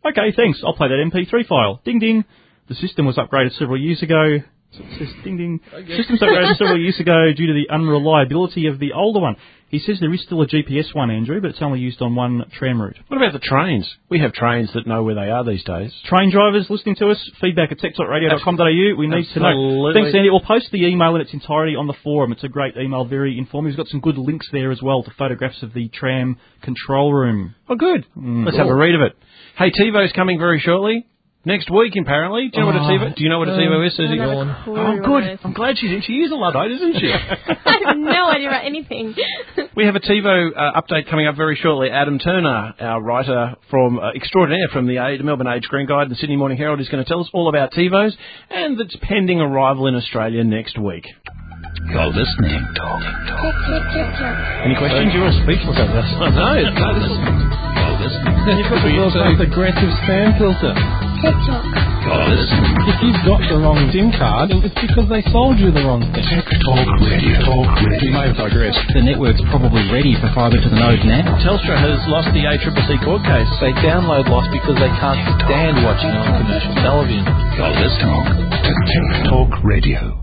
P: Okay, thanks. I'll play that M P three file. Ding ding. The system was upgraded several years ago. So it says ding ding. Okay. System was upgraded several years ago due to the unreliability of the older one. He says there is still a G P S one, Andrew, but it's only used on one tram route.
K: What about the trains? We have trains that know where they are these days.
P: Train drivers listening to us, feedback at tech talk radio dot com dot a u. We need
K: Absolutely.
P: to know. Thanks, Andy. We'll post the email in its entirety on the forum. It's a great email, very informative. We've got some good links there as well to photographs of the tram control room.
K: Oh, good.
P: Mm.
K: Let's have a read of it. Hey, TiVo's coming very shortly. Next week, apparently. Do you know
G: oh,
K: what a TiVo? Do you know what a TiVo is, Susie?
O: Oh,
K: good. I'm glad she's in. She is a Luddite, isn't she?
O: I have no idea about anything.
K: We have a TiVo uh, update coming up very shortly. Adam Turner, our writer from uh, extraordinaire from the Age, Melbourne Age Green Guide and the Sydney Morning Herald, is going to tell us all about TiVos and its pending arrival in Australia next week.
Q: You're listening. Talk,
K: talk. Any questions?
N: You were speechless over this.
K: I know. It's no, this is...
Q: You're listening.
N: You've got the world's most aggressive spam filter.
Q: TikTok. You're listening.
N: If you've got the wrong SIM card, it's because they sold you the wrong thing.
Q: TikTok Radio. Talk Radio.
N: We may have digressed.
C: The network's probably ready for fibre to the node now.
K: Telstra has lost the A C C C court case.
N: They download loss because they can't stand watching on commercial television.
Q: You're listening to TikTok Radio.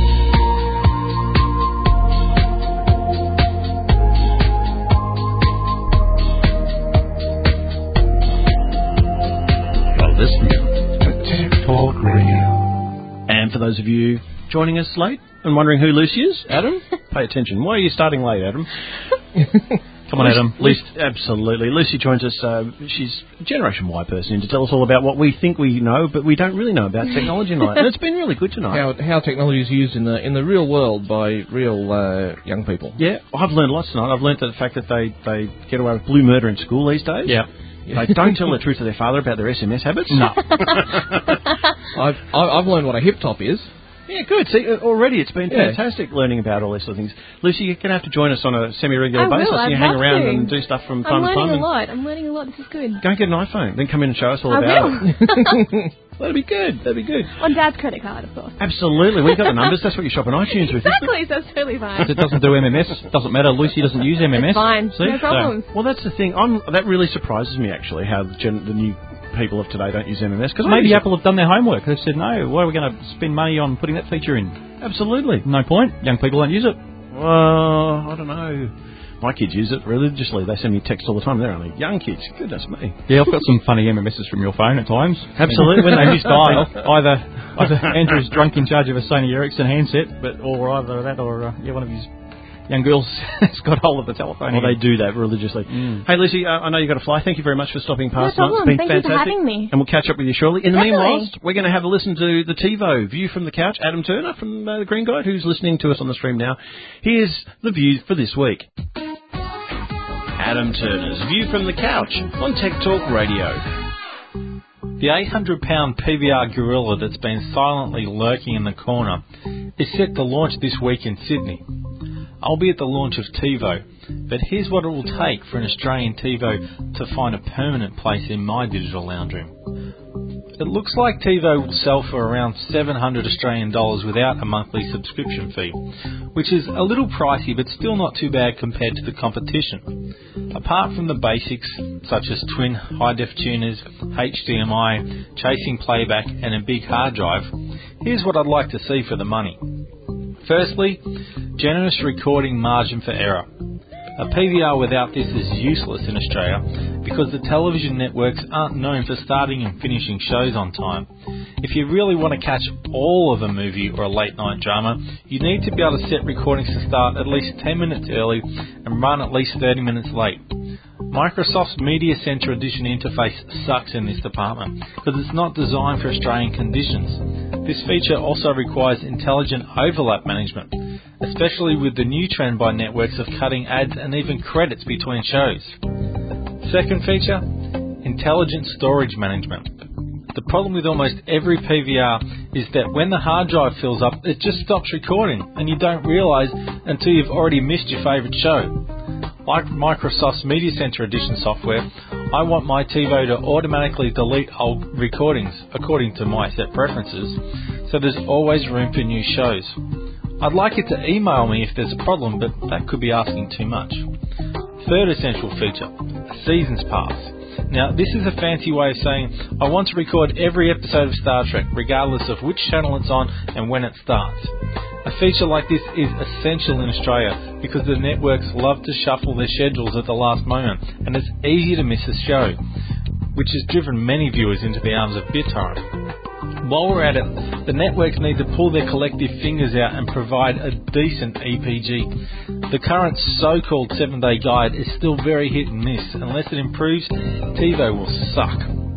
Q: Listening to Tech Talk Radio.
K: And for those of you joining us late and wondering who Lucy is, Adam, pay attention. Why are you starting late, Adam?
P: Come on, Adam.
K: Lucy, absolutely. Lucy joins us. Uh, she's a Generation Y person to tell us all about what we think we know, but we don't really know about technology tonight. And it's been really good tonight.
G: How, how technology is used in the in the real world by real uh, young people.
K: Yeah, I've learned lots tonight. I've learned the fact that they, they get away with blue murder in school these days.
P: Yeah.
K: They don't tell the truth to their father about their S M S habits.
P: No.
G: I've I've learned what a hip top is.
K: Yeah, good. See, already it's been
G: yeah.
K: fantastic learning about all these sort of things. Lucy, you're going to have to join us on a semi-regular
O: I
K: basis.
O: will, I'd
K: you hang
O: love
K: around
O: to.
K: and do stuff from time
O: I'm
K: to time.
O: learning a lot. I'm learning a lot. This is good.
K: Go and get an iPhone. Then come in and show us all
O: I
K: about
O: will.
K: it. That'd be good. That'd be good.
O: On Dad's credit card, of course.
K: Absolutely. We've got the numbers. That's what you shop on iTunes with.
O: Exactly. So it's totally fine.
P: It doesn't do M M S. Doesn't matter. Lucy doesn't use M M S.
O: It's fine.
P: See?
O: No problems.
K: So, well, that's the thing. I'm, that really surprises me, actually, how the, gen, the new people of today don't use M M S.
P: Because maybe Apple have done their homework. They've said, no, why are we going to spend money on putting that feature in?
K: Absolutely.
P: No point. Young people don't use it.
K: Well, I don't know. My kids use it religiously. They send me texts all the time. They're only young kids. Goodness me.
P: Yeah, I've got some funny M M Ses from your phone at times.
K: Absolutely.
P: When they misdial, either either Andrew's drunk in charge of a Sony Ericsson handset, but or either that or uh, yeah, one of his young girls has got hold of the telephone.
K: Well,
P: again.
K: they do that religiously.
P: Mm.
K: Hey, Lucy, uh, I know you've got to fly. Thank you very much for stopping past
O: No
K: tonight. It's
O: problem.
K: been
O: Thank
K: fantastic.
O: you for having me.
K: And we'll catch up with you shortly. In the
O: Definitely.
K: meanwhile, we're going to have a listen to the TiVo View from the Couch. Adam Turner from uh, the Green Guide, who's listening to us on the stream now. Here's the view for this week. Adam Turner's View from the Couch on Tech Talk Radio.
R: The eight hundred pound P V R gorilla that's been silently lurking in the corner is set to launch this week in Sydney. I'll be at the launch of TiVo, but here's what it will take for an Australian TiVo to find a permanent place in my digital lounge room. It looks like TiVo will sell for around seven hundred Australian dollars without a monthly subscription fee, which is a little pricey but still not too bad compared to the competition. Apart from the basics such as twin high-def tuners, H D M I, chasing playback and a big hard drive, here's what I'd like to see for the money. Firstly, generous recording margin for error. A P V R without this is useless in Australia because the television networks aren't known for starting and finishing shows on time. If you really want to catch all of a movie or a late night drama, you need to be able to set recordings to start at least ten minutes early and run at least thirty minutes late. Microsoft's Media Center Edition interface sucks in this department because it's not designed for Australian conditions. This feature also requires intelligent overlap management, especially with the new trend by networks of cutting ads and even credits between shows. Second feature, intelligent storage management. The problem with almost every P V R is that when the hard drive fills up, it just stops recording and you don't realise until you've already missed your favourite show. Like Microsoft's Media Center Edition software, I want my TiVo to automatically delete old recordings according to my set preferences, so there's always room for new shows. I'd like it to email me if there's a problem, but that could be asking too much. Third essential feature, a seasons pass. Now, this is a fancy way of saying I want to record every episode of Star Trek, regardless of which channel it's on and when it starts. A feature like this is essential in Australia because the networks love to shuffle their schedules at the last moment, and it's easy to miss a show, which has driven many viewers into the arms of BitTorrent. While we're at it, the networks need to pull their collective fingers out and provide a decent E P G. The current so-called seven-day guide is still very hit and miss. Unless it improves, TiVo will suck.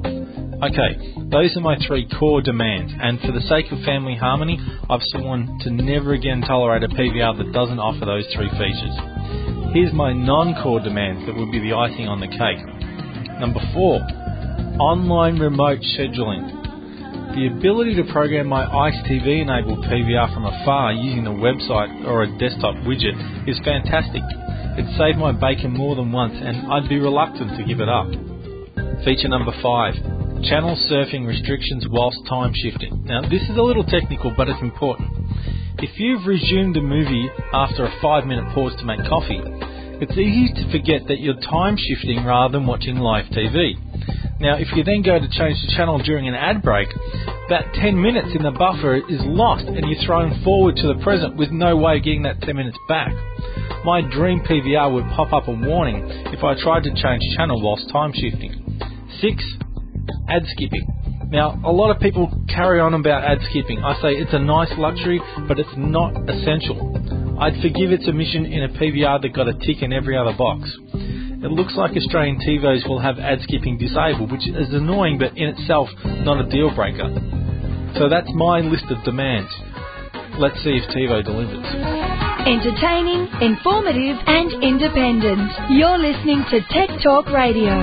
R: Okay, those are my three core demands, and for the sake of family harmony, I've sworn to never again tolerate a P V R that doesn't offer those three features. Here's my non-core demands that would be the icing on the cake. Number four, online remote scheduling. The ability to program my I C E T V-enabled P V R from afar using the website or a desktop widget is fantastic. It saved my bacon more than once, and I'd be reluctant to give it up. Feature number five, channel surfing restrictions whilst time shifting. Now, this is a little technical, but it's important. If you've resumed a movie after a five-minute pause to make coffee, it's easy to forget that you're time shifting rather than watching live T V. Now, if you then go to change the channel during an ad break, that ten minutes in the buffer is lost and you're thrown forward to the present with no way of getting that ten minutes back. My dream P V R would pop up a warning if I tried to change channel whilst time shifting. Six, ad skipping. Now, a lot of people carry on about ad skipping. I say it's a nice luxury, but it's not essential. I'd forgive its omission in a P V R that got a tick in every other box. It looks like Australian TiVos will have ad skipping disabled, which is annoying, but in itself not a deal breaker. So that's my list of demands. Let's see if TiVo delivers.
A: Entertaining, informative and independent. You're listening to Tech Talk Radio.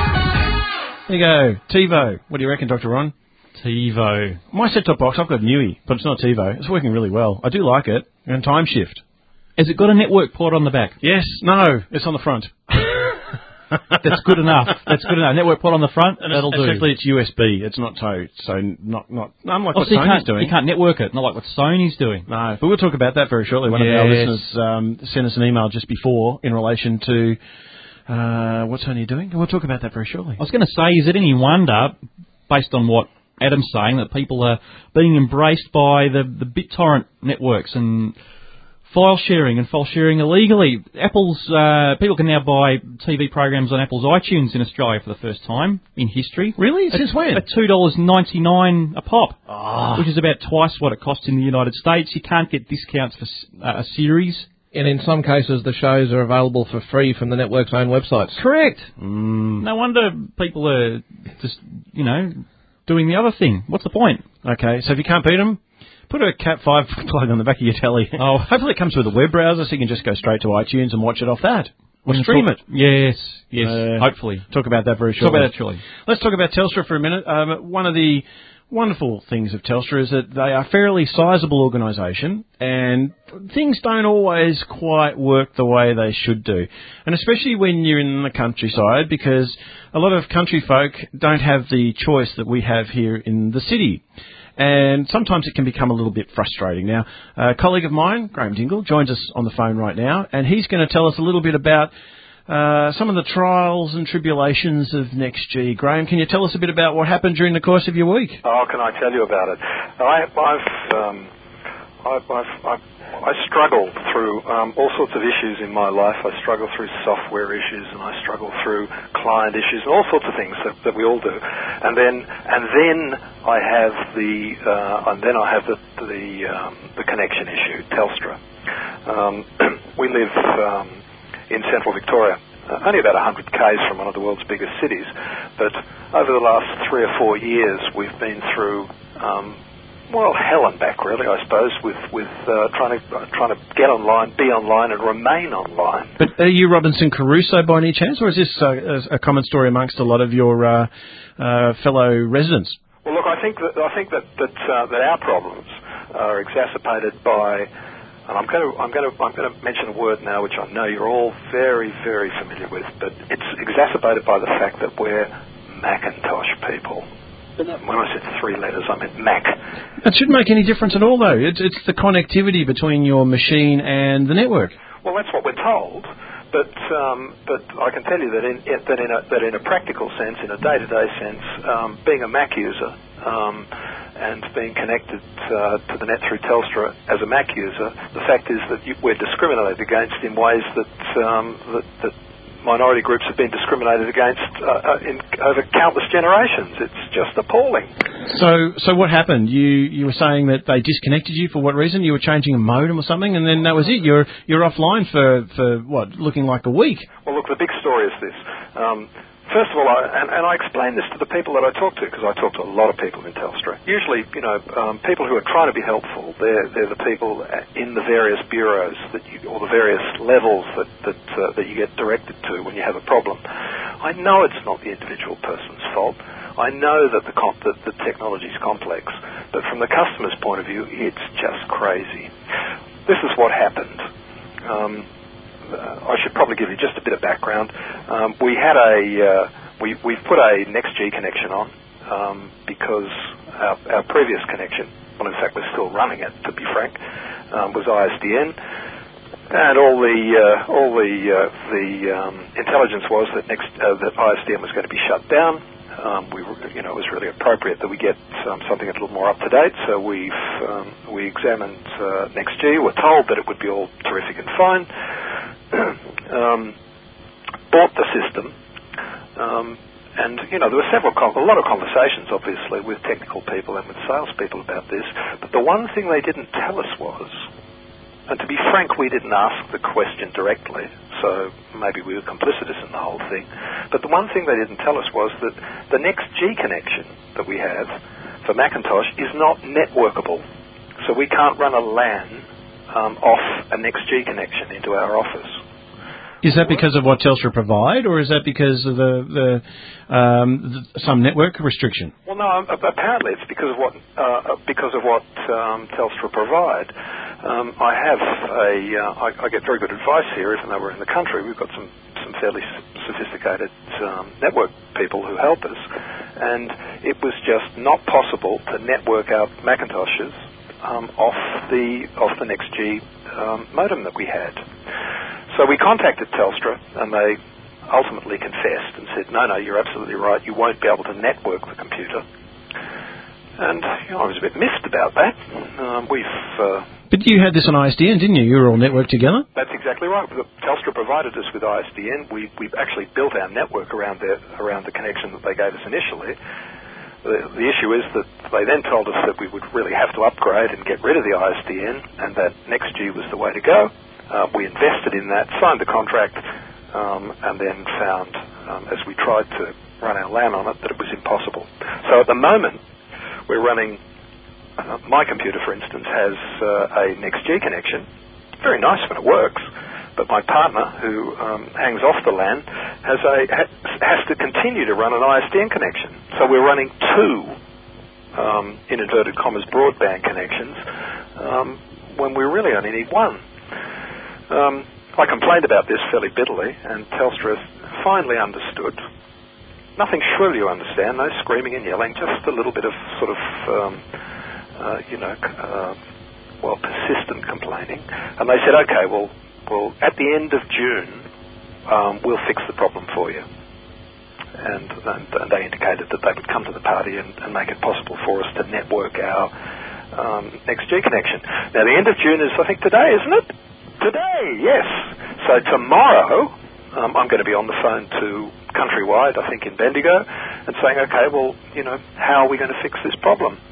S: There you go. TiVo. What do you reckon, Doctor Ron?
P: TiVo.
S: My set-top box, I've got Newy, but it's not TiVo. It's working really well. I do like it. And time shift.
P: Has it got a network port on the back?
S: Yes. No. It's on the front.
P: That's good enough. That's good enough. Network port on the front, and that'll do.
S: Especially it's U S B. It's not towed, so not not unlike
P: oh,
S: what
P: so
S: Sony's doing.
P: You can't network it, not like what Sony's doing.
S: No, but we'll talk about that very shortly. One
P: yes.
S: of our listeners um, sent us an email just before in relation to uh, what's Sony doing. We'll talk about that very shortly.
P: I was going to say, is it any wonder, based on what Adam's saying, that people are being embraced by the, the BitTorrent networks and file sharing and file sharing illegally? Apple's uh, people can now buy T V programs on Apple's iTunes in Australia for the first time in history.
S: Really? Since
P: at,
S: when?
P: At two dollars ninety-nine a pop,
S: oh.
P: which is about twice what it costs in the United States. You can't get discounts for uh, a series.
G: And in some cases, the shows are available for free from the network's own websites.
P: Correct.
S: Mm.
P: No wonder people are just, you know, doing the other thing. What's the point?
S: Okay, so if you can't beat them, put a Cat five plug on the back of your telly.
P: Oh,
S: hopefully it comes with a web browser, so you can just go straight to iTunes and watch it off that. Or stream
P: talk,
S: it.
P: Yes, yes,
S: uh,
P: hopefully.
S: Talk about that very shortly.
P: Talk about that shortly.
S: Let's talk about Telstra for a minute. Um, one of the wonderful things of Telstra is that they are a fairly sizable organisation, and things don't always quite work the way they should do. And especially when you're in the countryside, because a lot of country folk don't have the choice that we have here in the city. And sometimes it can become a little bit frustrating. Now, a colleague of mine, Graham Dingle, joins us on the phone right now, and he's going to tell us a little bit about uh, some of the trials and tribulations of NextG. Graham, can you tell us a bit about what happened during the course of your week?
T: Oh, can I tell you about it? I, I've, um, I've, I've, I've I struggle through um, all sorts of issues in my life. I struggle through software issues, and I struggle through client issues, and all sorts of things that, that we all do. And then, and then I have the, uh, and then I have the the, um, the connection issue, Telstra. Um, we live um, in central Victoria, uh, only about one hundred kays from one of the world's biggest cities. But over the last three or four years, we've been through. Um, Well, hell and back, really, I suppose, with with uh, trying to uh, trying to get online, be online, and remain online.
S: But are you Robinson Crusoe by any chance, or is this uh, a common story amongst a lot of your uh, uh, fellow residents?
T: Well, look, I think that I think that that, uh, that our problems are exacerbated by, and I'm going to I'm going to I'm going to mention a word now which I know you're all very very familiar with, but it's exacerbated by the fact that we're Macintosh people. When I said three letters, I meant Mac.
S: That shouldn't make any difference at all, though. It's, it's the connectivity between your machine and the network.
T: Well, that's what we're told, but um, but I can tell you that in, in that in a that in a practical sense, in a day-to-day sense, um, being a Mac user um, and being connected uh, to the net through Telstra as a Mac user, the fact is that you, we're discriminated against in ways that um, that, that minority groups have been discriminated against uh, in, over countless generations. It's just appalling.
S: So, so what happened? You you were saying that they disconnected you for what reason? You were changing a modem or something, and then that was it. You're you're offline for, for what, looking like a week.
T: Well, look, the big story is this. Um, First of all, I, and, and I explain this to the people that I talk to, because I talk to a lot of people in Telstra. Usually, you know, um, people who are trying to be helpful, they're, they're the people in the various bureaus that you, or the various levels that that, uh, that you get directed to when you have a problem. I know it's not the individual person's fault. I know that the, comp- that the technology is complex, but from the customer's point of view, it's just crazy. This is what happened. Um, Uh, I should probably give you just a bit of background. Um, we had a uh, we we've put a NextG connection on um, because our, our previous connection, well, in fact, we're still running it, to be frank, um, was I S D N, and all the uh, all the uh, the um, intelligence was that next uh, that I S D N was going to be shut down. Um, we were, you know, it was really appropriate that we get um, something a little more up to date. So we've um, we examined uh, NextG. We're told that it would be all terrific and fine. um, bought the system, um, and you know there were several, con- a lot of conversations, obviously, with technical people and with salespeople about this. But the one thing they didn't tell us was, and to be frank, we didn't ask the question directly, so maybe we were complicitous in the whole thing. But the one thing they didn't tell us was that the NextG connection that we have for Macintosh is not networkable, so we can't run a LAN um, off a NextG connection into our office.
S: Is that because of what Telstra provide, or is that because of the, the, um, the some network restriction?
T: Well, no. Apparently, it's because of what uh, because of what um, Telstra provide. Um, I have a uh, I, I get very good advice here, even though we're in the country. We've got some some fairly sophisticated um, network people who help us, and it was just not possible to network our Macintoshes um, off the off the NextG um, modem that we had. So we contacted Telstra, and they ultimately confessed and said, no, no, you're absolutely right, you won't be able to network the computer. And you know, I was a bit miffed about that. Um, we've... Uh,
S: but you had this on I S D N, didn't you? You were all networked together?
T: That's exactly right. The, Telstra provided us with I S D N. We, we've actually built our network around the, around the connection that they gave us initially. The, the issue is that they then told us that we would really have to upgrade and get rid of the I S D N, and that NextG was the way to go. Uh, we invested in that, signed the contract, um, and then found, um, as we tried to run our LAN on it, that it was impossible. So at the moment, we're running, uh, my computer, for instance, has uh, a NextG connection. Very nice when it works, but my partner, who um, hangs off the LAN, has, a, has to continue to run an I S D N connection. So we're running two, um, in inverted commas, broadband connections, um, when we really only need one. Um, I complained about this fairly bitterly, and Telstra finally understood. Nothing shrill, you understand, no screaming and yelling, just a little bit of sort of, um, uh, you know, uh, well, persistent complaining. And they said, okay, well, well, at the end of June, um, we'll fix the problem for you. And, and, and they indicated that they would come to the party and, and make it possible for us to network our um, NextG connection. Now, the end of June is, I think, today, isn't it? Today, yes. So tomorrow, um, I'm going to be on the phone to Countrywide, I think in Bendigo, and saying, okay, well, you know, how are we going to fix this problem?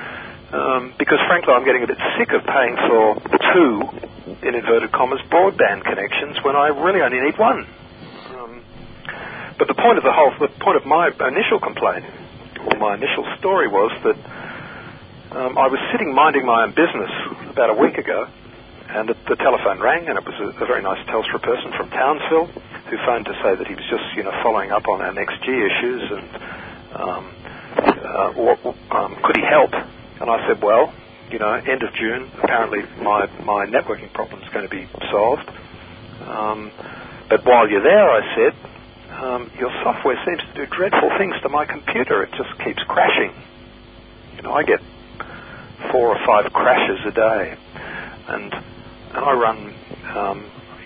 T: Um, because frankly, I'm getting a bit sick of paying for two, in inverted commas, broadband connections when I really only need one. Um, but the point of the whole, the point of my initial complaint, or my initial story, was that um, I was sitting minding my own business about a week ago, and the, the telephone rang, and it was a, a very nice Telstra person from Townsville who phoned to say that he was just, you know, following up on our NextG issues, and um, uh, what, um, could he help? And I said, well, you know, end of June, apparently my, my networking problem is going to be solved. Um, but while you're there, I said, um, your software seems to do dreadful things to my computer. It just keeps crashing. You know, I get four or five crashes a day, and and I run, um,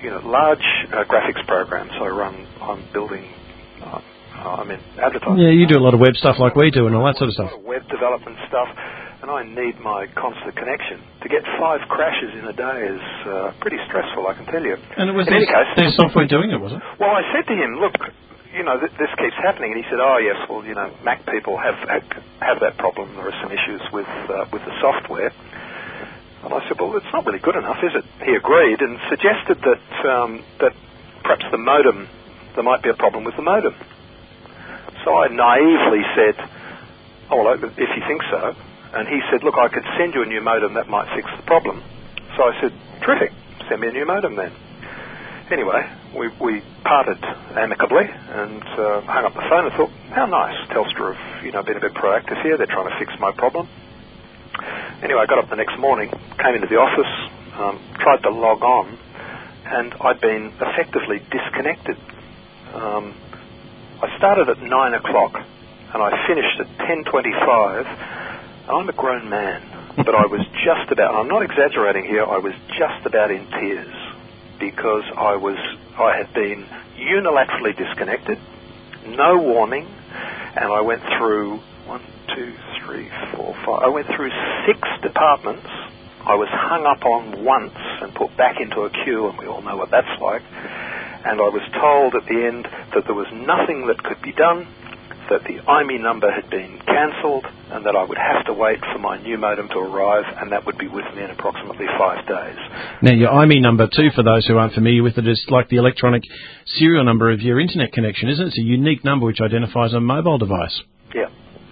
T: you know, large uh, graphics programs. I run, I'm building, uh, I'm in advertising.
S: Yeah, you do a lot of web stuff like we do and all that sort of stuff.
T: A lot of web development stuff, and I need my constant connection. To get five crashes in a day is uh, pretty stressful, I can tell you.
S: And it was
T: in
S: their,
T: any case,
S: their software doing it, was it?
T: Well, I said to him, look, you know, th- this keeps happening, and he said, oh yes, well, you know, Mac people have have, have that problem. There are some issues with uh, with the software. And I said, well, it's not really good enough, is it? He agreed and suggested that um, that perhaps the modem, there might be a problem with the modem. So I naively said, oh, well, if you think so. And he said, look, I could send you a new modem that might fix the problem. So I said, terrific, send me a new modem then. Anyway, we, we parted amicably and uh, hung up the phone and thought, how nice, Telstra have, you know, been a bit proactive here. They're trying to fix my problem. Anyway, I got up the next morning, came into the office, um, tried to log on, and I'd been effectively disconnected. Um, I started at nine o'clock, and I finished at ten twenty-five. I'm a grown man, but I was just about, and I'm not exaggerating here, I was just about in tears, because I was, I had been unilaterally disconnected, no warning, and I went through one, two, three, four, five. I went through six departments. I was hung up on once and put back into a queue, and we all know what that's like. And I was told at the end that there was nothing that could be done, that the I M E I number had been cancelled, and that I would have to wait for my new modem to arrive, and that would be with me in approximately five days.
S: Now, your I M E I number, too, for those who aren't familiar with it, is like the electronic serial number of your internet connection, isn't it? It's a unique number which identifies a mobile device.
T: Yeah.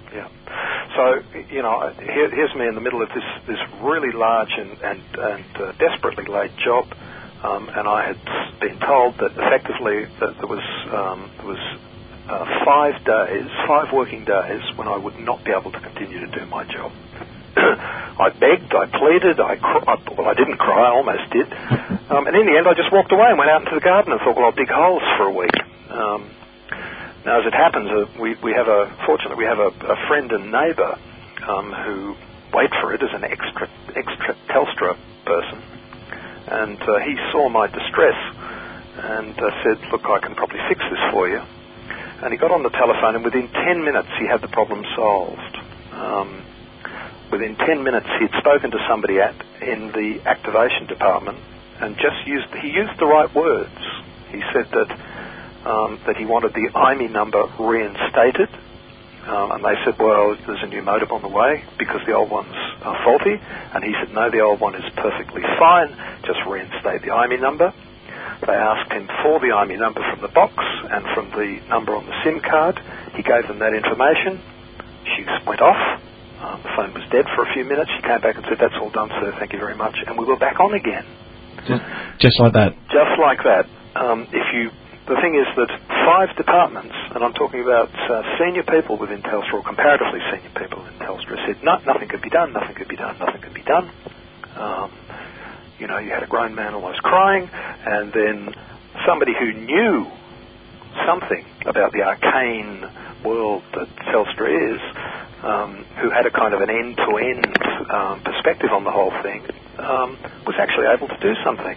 T: So, you know, here, here's me in the middle of this, this really large and, and, and uh, desperately late job, um, and I had been told that effectively that there was, um, there was uh, five days, five working days when I would not be able to continue to do my job. I begged, I pleaded, I, cr- I well, I didn't cry, I almost did, um, and in the end I just walked away and went out into the garden and thought, well, I'll dig holes for a week. Um, Now, as it happens, uh, we, we have a, fortunately, we have a, a friend and neighbour um, who, wait for it, is an extra, extra Telstra person. And uh, he saw my distress and uh, said, look, I can probably fix this for you. And he got on the telephone, and within ten minutes he had the problem solved. Um, within ten minutes he'd spoken to somebody at in the activation department and just used, he used the right words. He said that Um, that he wanted the I M E I number reinstated, um, and they said, well, there's a new modem on the way because the old one's uh, faulty, and he said, no, the old one is perfectly fine, just reinstate the I M E I number. They asked him for the I M E I number from the box and from the number on the SIM card. He gave them that information. She went off. Um, the phone was dead for a few minutes. She came back and said, that's all done, sir, thank you very much, and we were back on again.
S: Just, just like that.
T: Just like that. Um, if you The thing is that five departments, and I'm talking about uh, senior people within Telstra, or comparatively senior people in Telstra, said, no, nothing could be done, nothing could be done, nothing could be done. Um, you know, you had a grown man almost crying, and then somebody who knew something about the arcane world that Telstra is, um, who had a kind of an end-to-end um, perspective on the whole thing, um, was actually able to do something.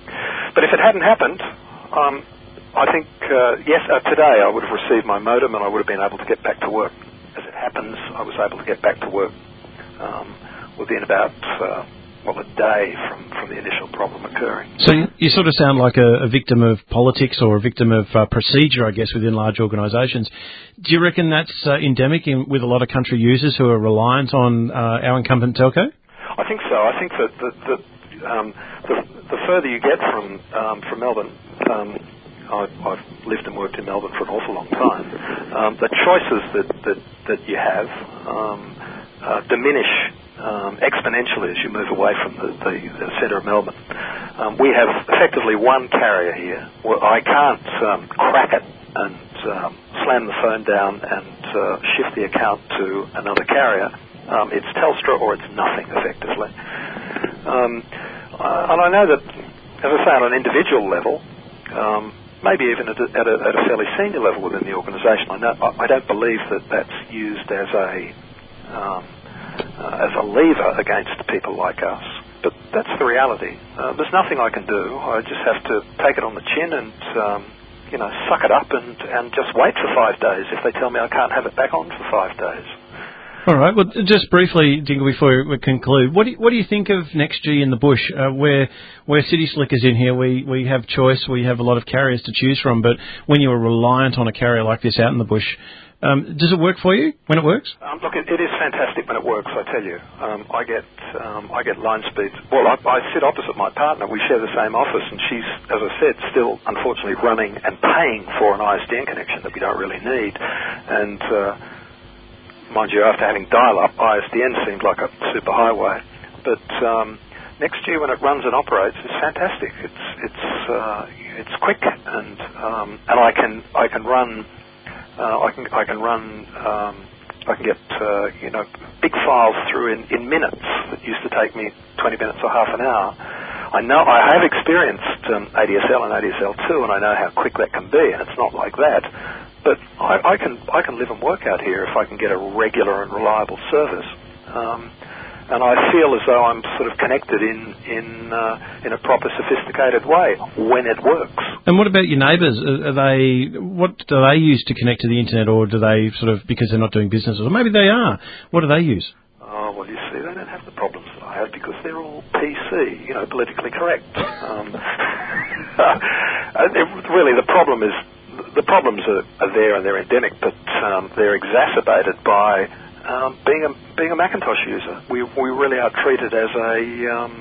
T: But if it hadn't happened, um, I think, uh, yes, uh, today I would have received my modem and I would have been able to get back to work. As it happens, I was able to get back to work um, within about, uh, well, a day from, from the initial problem occurring.
S: So you, you sort of sound like a, a victim of politics or a victim of uh, procedure, I guess, within large organisations. Do you reckon that's uh, endemic in, with a lot of country users who are reliant on uh, our incumbent telco?
T: I think so. I think that the, the, um, the, the further you get from, um, from Melbourne, um, I've, I've lived and worked in Melbourne for an awful long time. Um, the choices that, that, that you have um, uh, diminish um, exponentially as you move away from the, the, the centre of Melbourne. Um, we have effectively one carrier here. Well, I can't um, crack it and um, slam the phone down and uh, shift the account to another carrier. Um, it's Telstra or it's nothing, effectively. Um, uh, and I know that, as I say, on an individual level, um, maybe even at a, at, a, at a fairly senior level within the organisation, I, know, I don't believe that that's used as a um, uh, as a lever against people like us. But that's the reality. Uh, there's nothing I can do. I just have to take it on the chin and, um, you know, suck it up and, and just wait for five days if they tell me I can't have it back on for five days.
S: All right. Well, just briefly, Dingle, before we conclude, what do you, what do you think of NextG in the bush? Uh, where where City Slickers in here, we, we have choice, we have a lot of carriers to choose from, but when you are reliant on a carrier like this out in the bush, um, does it work for you when it works?
T: Um, look, it, it is fantastic when it works, I tell you. Um, I get um, I get line speeds. Well, I, I sit opposite my partner. We share the same office, and she's, as I said, still unfortunately running and paying for an I S D N connection that we don't really need. And uh, mind you, after having dial-up, I S D N seemed like a superhighway. But um, NextG, when it runs and operates, is fantastic. It's it's uh, it's quick, and um, and I can I can run. Uh, I can I can run um, I can get uh, you know big files through in, in minutes that used to take me twenty minutes or half an hour. I know I have experienced um, A D S L and A D S L two, and I know how quick that can be, and it's not like that. But I, I can I can live and work out here if I can get a regular and reliable service. Um, And I feel as though I'm sort of connected in in uh, in a proper, sophisticated way when it works.
S: And what about your neighbours? Are they what do they use to connect to the internet, or do they sort of because they're not doing business, or maybe they are? What do they use?
T: Oh well, you see, they don't have the problems that I have because they're all P C, you know, politically correct. Um, it, really, the problem is the problems are, are there and they're endemic, but um, they're exacerbated by. Um, being a being a Macintosh user, we we really are treated as a, um,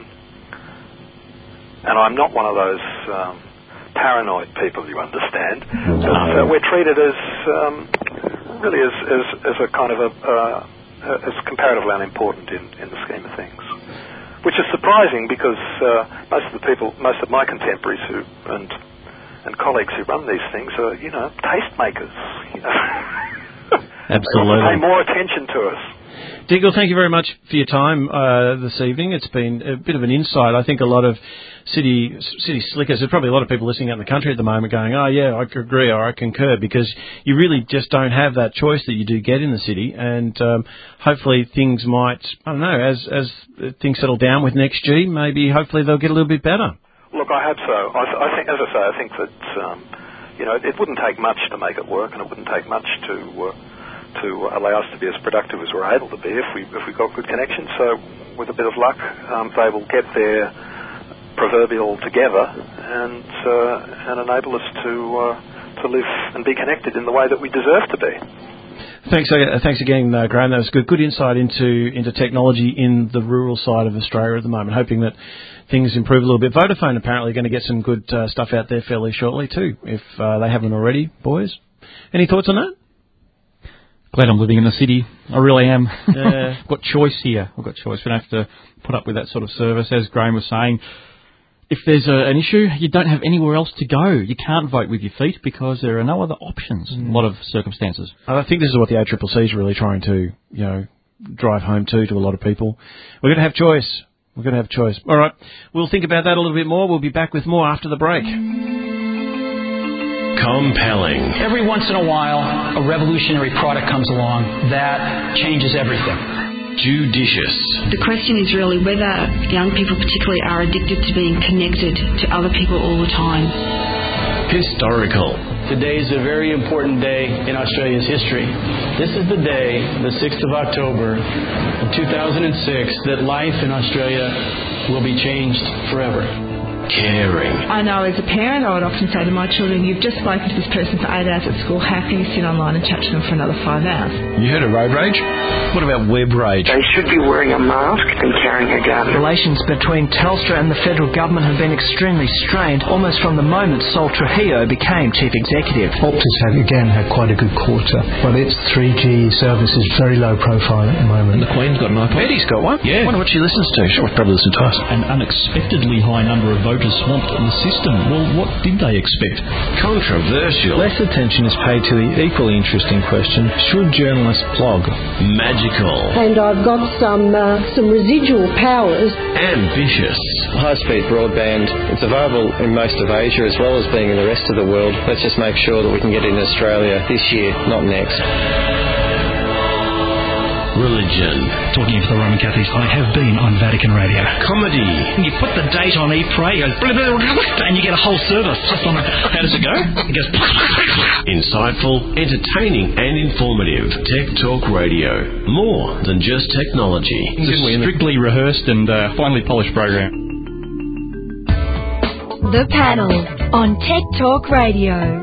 T: and I'm not one of those um, paranoid people, you understand. No. But uh, we're treated as um, really as, as as a kind of a uh, as comparatively unimportant in, in the scheme of things, which is surprising because uh, most of the people, most of my contemporaries who and and colleagues who run these things are you know tastemakers, you know.
S: Absolutely.
T: Pay more attention to us.
S: Dingle, thank you very much for your time uh, this evening. It's been a bit of an insight. I think a lot of city city slickers, there's probably a lot of people listening out in the country at the moment going, oh, yeah, I agree or I concur, because you really just don't have that choice that you do get in the city. And um, hopefully things might, I don't know, as, as things settle down with NextG, maybe hopefully they'll get a little bit better.
T: Look, I hope so. I, th- I think, as I say, I think that, um, you know, it wouldn't take much to make it work, and it wouldn't take much to... Uh, to allow us to be as productive as we're able to be if we if we got good connections. So with a bit of luck, um, they will get their proverbial together and uh, and enable us to uh, to live and be connected in the way that we deserve to be.
S: Thanks, uh, thanks again, uh, Graham. That was good. Good insight into into technology in the rural side of Australia at the moment. Hoping that things improve a little bit. Vodafone apparently going to get some good uh, stuff out there fairly shortly too, if uh, they haven't already. Boys, any thoughts on that?
P: Glad I'm living in the city. I really am.
S: Yeah.
P: I've got choice here. I've got choice. We don't have to put up with that sort of service. As Graham was saying, if there's a, an issue, you don't have anywhere else to go. You can't vote with your feet because there are no other options in a lot of circumstances.
S: I think this is what the A C C C is really trying to, you know, drive home to to a lot of people. We're going to have choice. We're going to have choice. All right. We'll think about that a little bit more. We'll be back with more after the break.
K: Compelling.
B: Every once in a while, a revolutionary product comes along that changes everything.
K: Judicious.
U: The question is really whether young people particularly are addicted to being connected to other people all the time.
K: Historical.
V: Today is a very important day in Australia's history. This is the day, the sixth of October of two thousand six, that life in Australia will be changed forever.
K: Caring.
J: I know as a parent I would often say to my children, you've just spoken to this person for eight hours at school, how can you sit online and chat to them for another five hours?
K: You heard of road rage? What about web rage?
W: They should be wearing a mask and carrying a gun.
X: Relations between Telstra and the federal government have been extremely strained almost from the moment Sol Trujillo became chief executive.
Y: Optus have again had quite a good quarter, but its three G service is very low profile at the moment.
C: And the Queen's got an iPod.
K: Eddie's got one.
C: Yeah.
K: I wonder what she listens to. She might probably listen to us.
Z: An unexpectedly high number of voters swamped the system. Well, what did they expect?
K: Controversial.
Y: Less attention is paid to the equally interesting question, should journalists blog?
K: Magical.
F: And I've got some uh, some residual powers.
K: Ambitious.
D: High-speed broadband, it's available in most of Asia as well as being in the rest of the world. Let's just make sure that we can get it in Australia this year, not next.
K: Religion.
Z: Talking of the Roman Catholics, I have been on Vatican Radio.
K: Comedy.
Z: You put the date on each pray, and you get a whole service just on it. How does it go? It goes...
K: Insightful, entertaining and informative. Tech Talk Radio. More than just technology.
P: It's a strictly rehearsed and uh, finely polished program.
A: The Panel on Tech Talk Radio.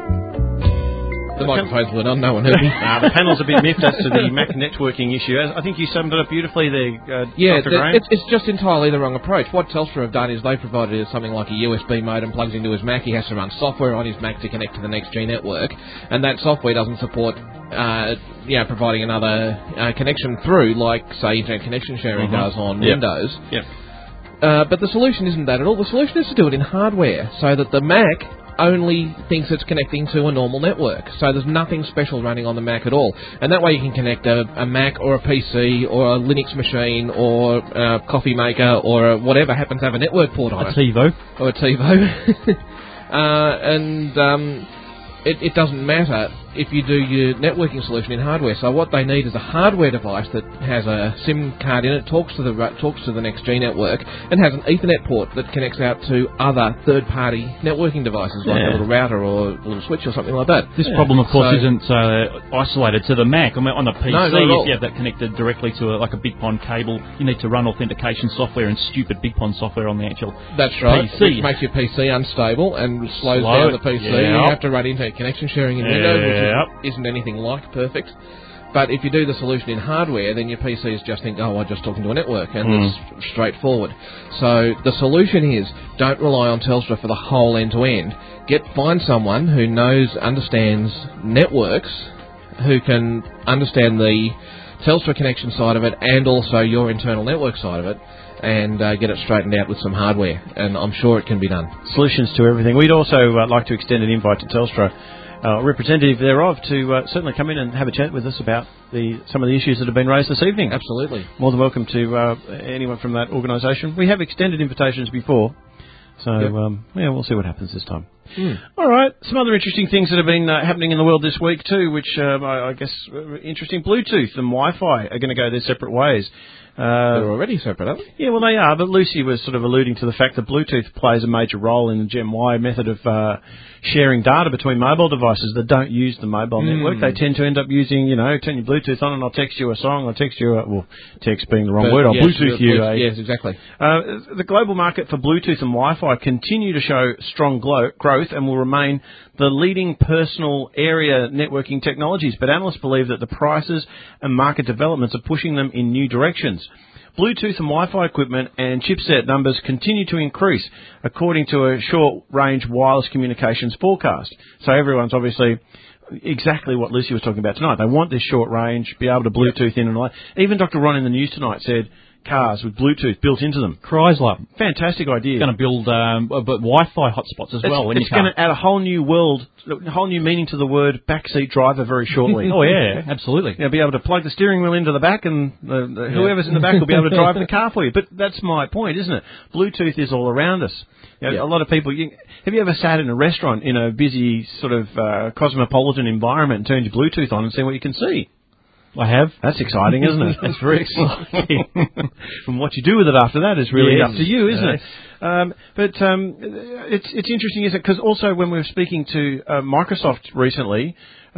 G: The microphones went on, no one heard me.
S: uh, the panel's a bit miffed as to the Mac networking issue. I think you summed it up beautifully there, uh,
G: yeah,
S: Doctor Graham.
G: It's, it's just entirely the wrong approach. What Telstra have done is they provided something like a U S B modem, plugs into his Mac. He has to run software on his Mac to connect to the Next G network, and that software doesn't support uh, yeah, providing another uh, connection through, like, say, Internet Connection Sharing
S: Mm-hmm.
G: does on
S: yep.
G: Windows.
S: Yep.
G: Uh, but the solution isn't that at all. The solution is to do it in hardware, so that the Mac only thinks it's connecting to a normal network. So there's nothing special running on the Mac at all. And that way you can connect a, a Mac or a P C or a Linux machine or a coffee maker or a whatever happens to have a network port on
P: a
G: it.
P: A TiVo.
G: Or a TiVo. uh, and um, it, it doesn't matter if you do your networking solution in hardware. So what they need is a hardware device that has a SIM card in it, talks to the talks to the Next G network, and has an Ethernet port that connects out to other third-party networking devices, like
P: Yeah.
G: a little router or a little switch or something like that.
P: This
G: Yeah.
P: problem, of course,
G: So-
P: isn't uh, isolated to the Mac. I mean, on the P C,
G: No, not at
P: if
G: all.
P: you have that connected directly to a, like a Big Pond cable, you need to run authentication software and stupid Big Pond software on the actual
G: That's right.
P: P C.
G: Which makes your P C unstable and slows
P: Slow
G: down
P: it.
G: the P C.
P: Yep.
G: You have to run internet connection sharing in Windows, which
P: Yep.
G: is, isn't anything like perfect. But if you do the solution in hardware, then your P Cs just think, oh, I'm just talking to a network, and
S: Mm.
G: it's straightforward. So the solution is, don't rely on Telstra for the whole end-to-end. Get Find someone who knows, understands networks, who can understand the Telstra connection side of it and also your internal network side of it, and uh, get it straightened out with some hardware. And I'm sure it can be done.
S: Solutions to everything. We'd also uh, like to extend an invite to Telstra, uh, representative thereof, to uh, certainly come in and have a chat with us about the some of the issues that have been raised this evening.
G: Absolutely.
S: More than welcome to uh, anyone from that organisation. We have extended invitations before, so
G: Yep.
S: um, yeah, we'll see what happens this time.
G: Mm.
S: All right, some other interesting things that have been uh, happening in the world this week too, which um, I, I guess uh, interesting. Bluetooth and Wi-Fi are going to go their separate ways. Uh,
G: They're already separate, aren't they?
S: Yeah, well, they are, but Lucy was sort of alluding to the fact that Bluetooth plays a major role in the Gen Y method of uh, sharing data between mobile devices that don't use the mobile
G: Mm.
S: network. They tend to end up using, you know, turn your Bluetooth on and I'll text you a song, I'll text you a, well, text being the wrong
G: But
S: word, I'll
G: yes,
S: Bluetooth
G: the
S: you.
G: Bluetooth-
S: a-
G: yes, exactly.
S: Uh, the global market for Bluetooth and Wi-Fi continue to show strong glo- growth and will remain the leading personal area networking technologies, but analysts believe that the prices and market developments are pushing them in new directions. Bluetooth and Wi-Fi equipment and chipset numbers continue to increase, according to a short-range wireless communications forecast. So everyone's obviously exactly what Lucy was talking about tonight. They want this short range, be able to Bluetooth in and out. Even Doctor Ron in the news tonight said cars with Bluetooth built into them.
P: Chrysler.
S: Fantastic idea.
P: Going to build um, uh, but Wi-Fi hotspots as
S: It's,
P: well in
S: it's
P: your car.
S: going to add a whole new world, a whole new meaning to the word backseat driver very shortly.
P: Oh, yeah, absolutely.
S: You'll be able to plug the steering wheel into the back and the, the, whoever's in the back will be able to drive the car for you. But that's my point, isn't it? Bluetooth is all around us. You know,
G: Yeah.
S: A lot of people... You, have you ever sat in a restaurant in a busy sort of uh, cosmopolitan environment and turned your Bluetooth on and seen what you can see?
P: I have.
S: That's exciting, isn't it?
P: That's very exciting.
S: And what you do with it after that is really
P: Yes.
S: up to you, isn't
P: Yes.
S: it? Um, but um, it's it's interesting, isn't it? Because also when we were speaking to uh, Microsoft recently,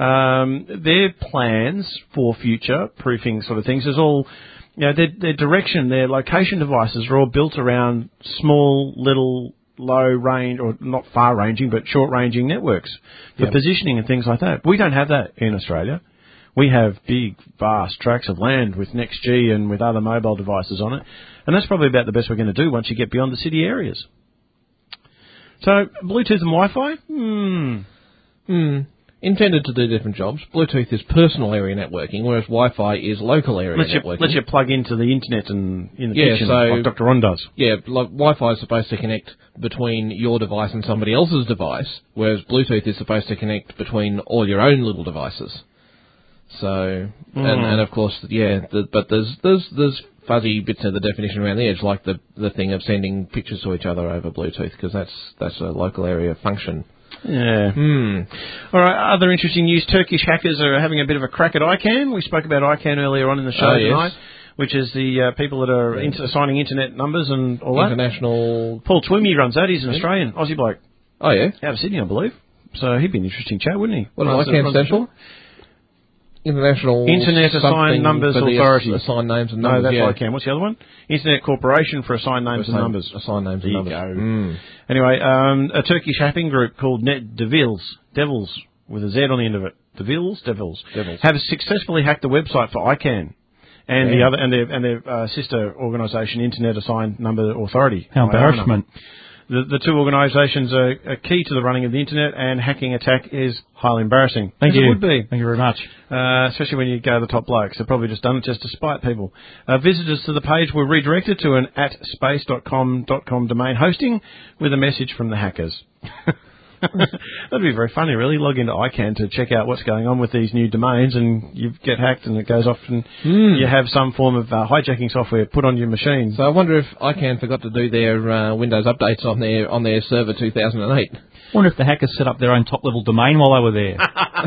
S: um, their plans for future proofing sort of things is all, you know, their, their direction, their location devices are all built around small, little, low range, or not far ranging, but short ranging networks for
G: Yep.
S: positioning and things like that. We don't have that in Australia. We have big, vast tracts of land with Next G and with other mobile devices on it. And that's probably about the best we're going to do once you get beyond the city areas. So, Bluetooth and Wi-Fi? Hmm.
G: Hmm. Intended to do different jobs. Bluetooth is personal area networking, whereas Wi-Fi is local area
S: Let you,
G: networking.
S: let you plug into the internet and in the
G: yeah,
S: kitchen,
G: so,
S: like Doctor Ron does.
G: Yeah, like Wi-Fi is supposed to connect between your device and somebody else's device, whereas Bluetooth is supposed to connect between all your own little devices. So,
S: Mm.
G: and, and of course, yeah, the, but there's there's there's fuzzy bits of the definition around the edge, like the the thing of sending pictures to each other over Bluetooth, because that's that's a local area function.
S: Yeah. Hmm. All right, other interesting news. Turkish hackers are having a bit of a crack at ICANN. We spoke about ICANN earlier on in the show
G: oh, yes.
S: tonight, which is the uh, people that are
G: yeah.
S: inter- assigning internet numbers and all that.
G: International...
S: Paul Twimmy runs that. He's an Australian, Aussie bloke.
G: Oh, yeah?
S: Out of Sydney, I believe. So he'd be an interesting chat, wouldn't he?
G: What does ICANN stand for? International...
S: Internet Assigned Numbers Authority.
G: Assigned Names and Numbers,
S: No, that's
G: yeah.
S: ICANN. What's the other one? Internet Corporation for Assigned Names
G: Assigned,
S: and Numbers.
G: Assigned Names
S: there
G: and Numbers.
S: You go.
G: Mm.
S: Anyway, um, a Turkish hacking group called Net Devils, Devils, with a Z on the end of it. Devils? Devils.
G: Devils.
S: Have successfully hacked the website for ICANN. And
G: yeah.
S: the other, and their, and their uh, sister organisation, Internet Assigned Number Authority.
P: How embarrassment.
S: The, the two organisations are, are key to the running of the internet, and hacking attack is highly embarrassing.
P: Thank
S: as
P: you.
S: It would be.
P: Thank you very much.
S: Uh, especially when you go to the top blokes. They've probably just done it just to spite people. Uh, visitors to the page were redirected to an at space dot com dot com domain hosting with a message from the hackers. That'd be very funny, really. Log into ICANN to check out what's going on with these new domains, and you get hacked, and it goes off, and
G: mm.
S: you have some form of uh, hijacking software put on your machine.
G: So I wonder if ICANN forgot to do their uh, Windows updates on their on their server two thousand eight.
P: I wonder if the hackers set up their own top-level domain while they were there.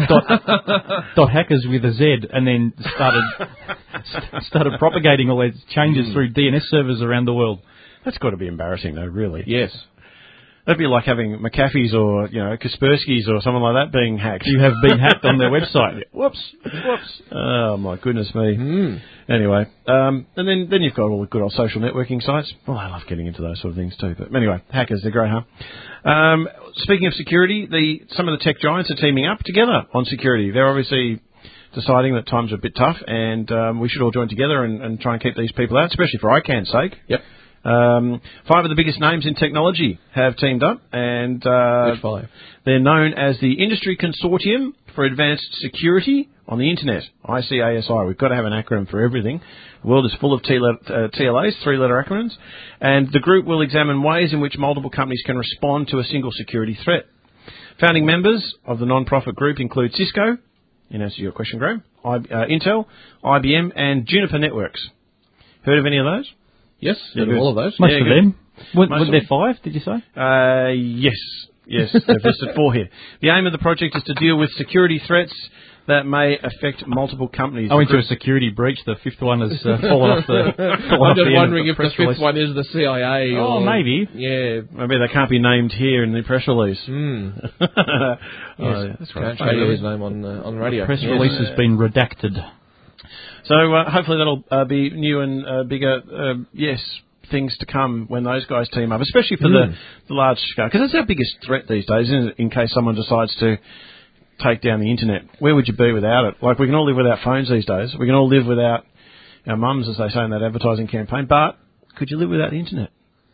P: dot, dot hackers with a Z, and then started st- started propagating all these changes mm. through D N S servers around the world.
S: That's got to be embarrassing, though, really.
G: Yes.
S: That'd be like having McAfee's or, you know, Kaspersky's or someone like that being hacked.
P: You have been hacked on their website.
S: Whoops. Whoops. Oh, my goodness me.
G: Mm.
S: Anyway, um, and then, then you've got all the good old social networking sites. Well, I love getting into those sort of things too. But anyway, hackers, they're great, huh? Um, speaking of security, the some of the tech giants are teaming up together on security. They're obviously deciding that times are a bit tough, and um, we should all join together and, and try and keep these people out, especially for ICANN's sake.
G: Yep.
S: Um, five of the biggest names in technology have teamed up, and uh,
G: Which five?
S: They're known as the Industry Consortium for Advanced Security on the Internet, I C A S I. We've got to have an acronym for everything. The world is full of T L As, three-letter acronyms, and the group will examine ways in which multiple companies can respond to a single security threat. Founding members of the non-profit group include Cisco, in answer to your question, Graham, I, uh, Intel, I B M, and Juniper Networks. Heard of any of those?
G: Yes,
S: yeah,
G: all of those.
P: Most
S: yeah,
P: of
S: good.
P: them. Were,
S: Most
P: were
S: of
P: there
S: them.
P: five, did you say?
S: Uh, yes. Yes, they've listed four here. The aim of the project is to deal with security threats that may affect multiple companies.
P: I went through a security breach. The fifth one has uh, fallen off the... fallen
G: I'm just
P: off
G: wondering
P: the
G: if the fifth
P: release.
G: one is the C I A.
P: Oh,
G: or,
P: maybe.
G: Yeah.
S: Maybe they can't be named here in the press release.
G: Mm.
S: oh,
G: yes,
S: that's
G: can't
S: right.
G: show his name on uh, on the radio.
P: Press
G: yes.
P: release has been redacted.
S: So uh, hopefully that'll uh, be new and uh, bigger, uh, yes, things to come when those guys team up, especially for mm. the, the large scale. Because that's our biggest threat these days, isn't it, in case someone decides to take down the internet. Where would you be without it? Like, we can all live without phones these days. We can all live without our mums, as they say in that advertising campaign. But could you live without the internet?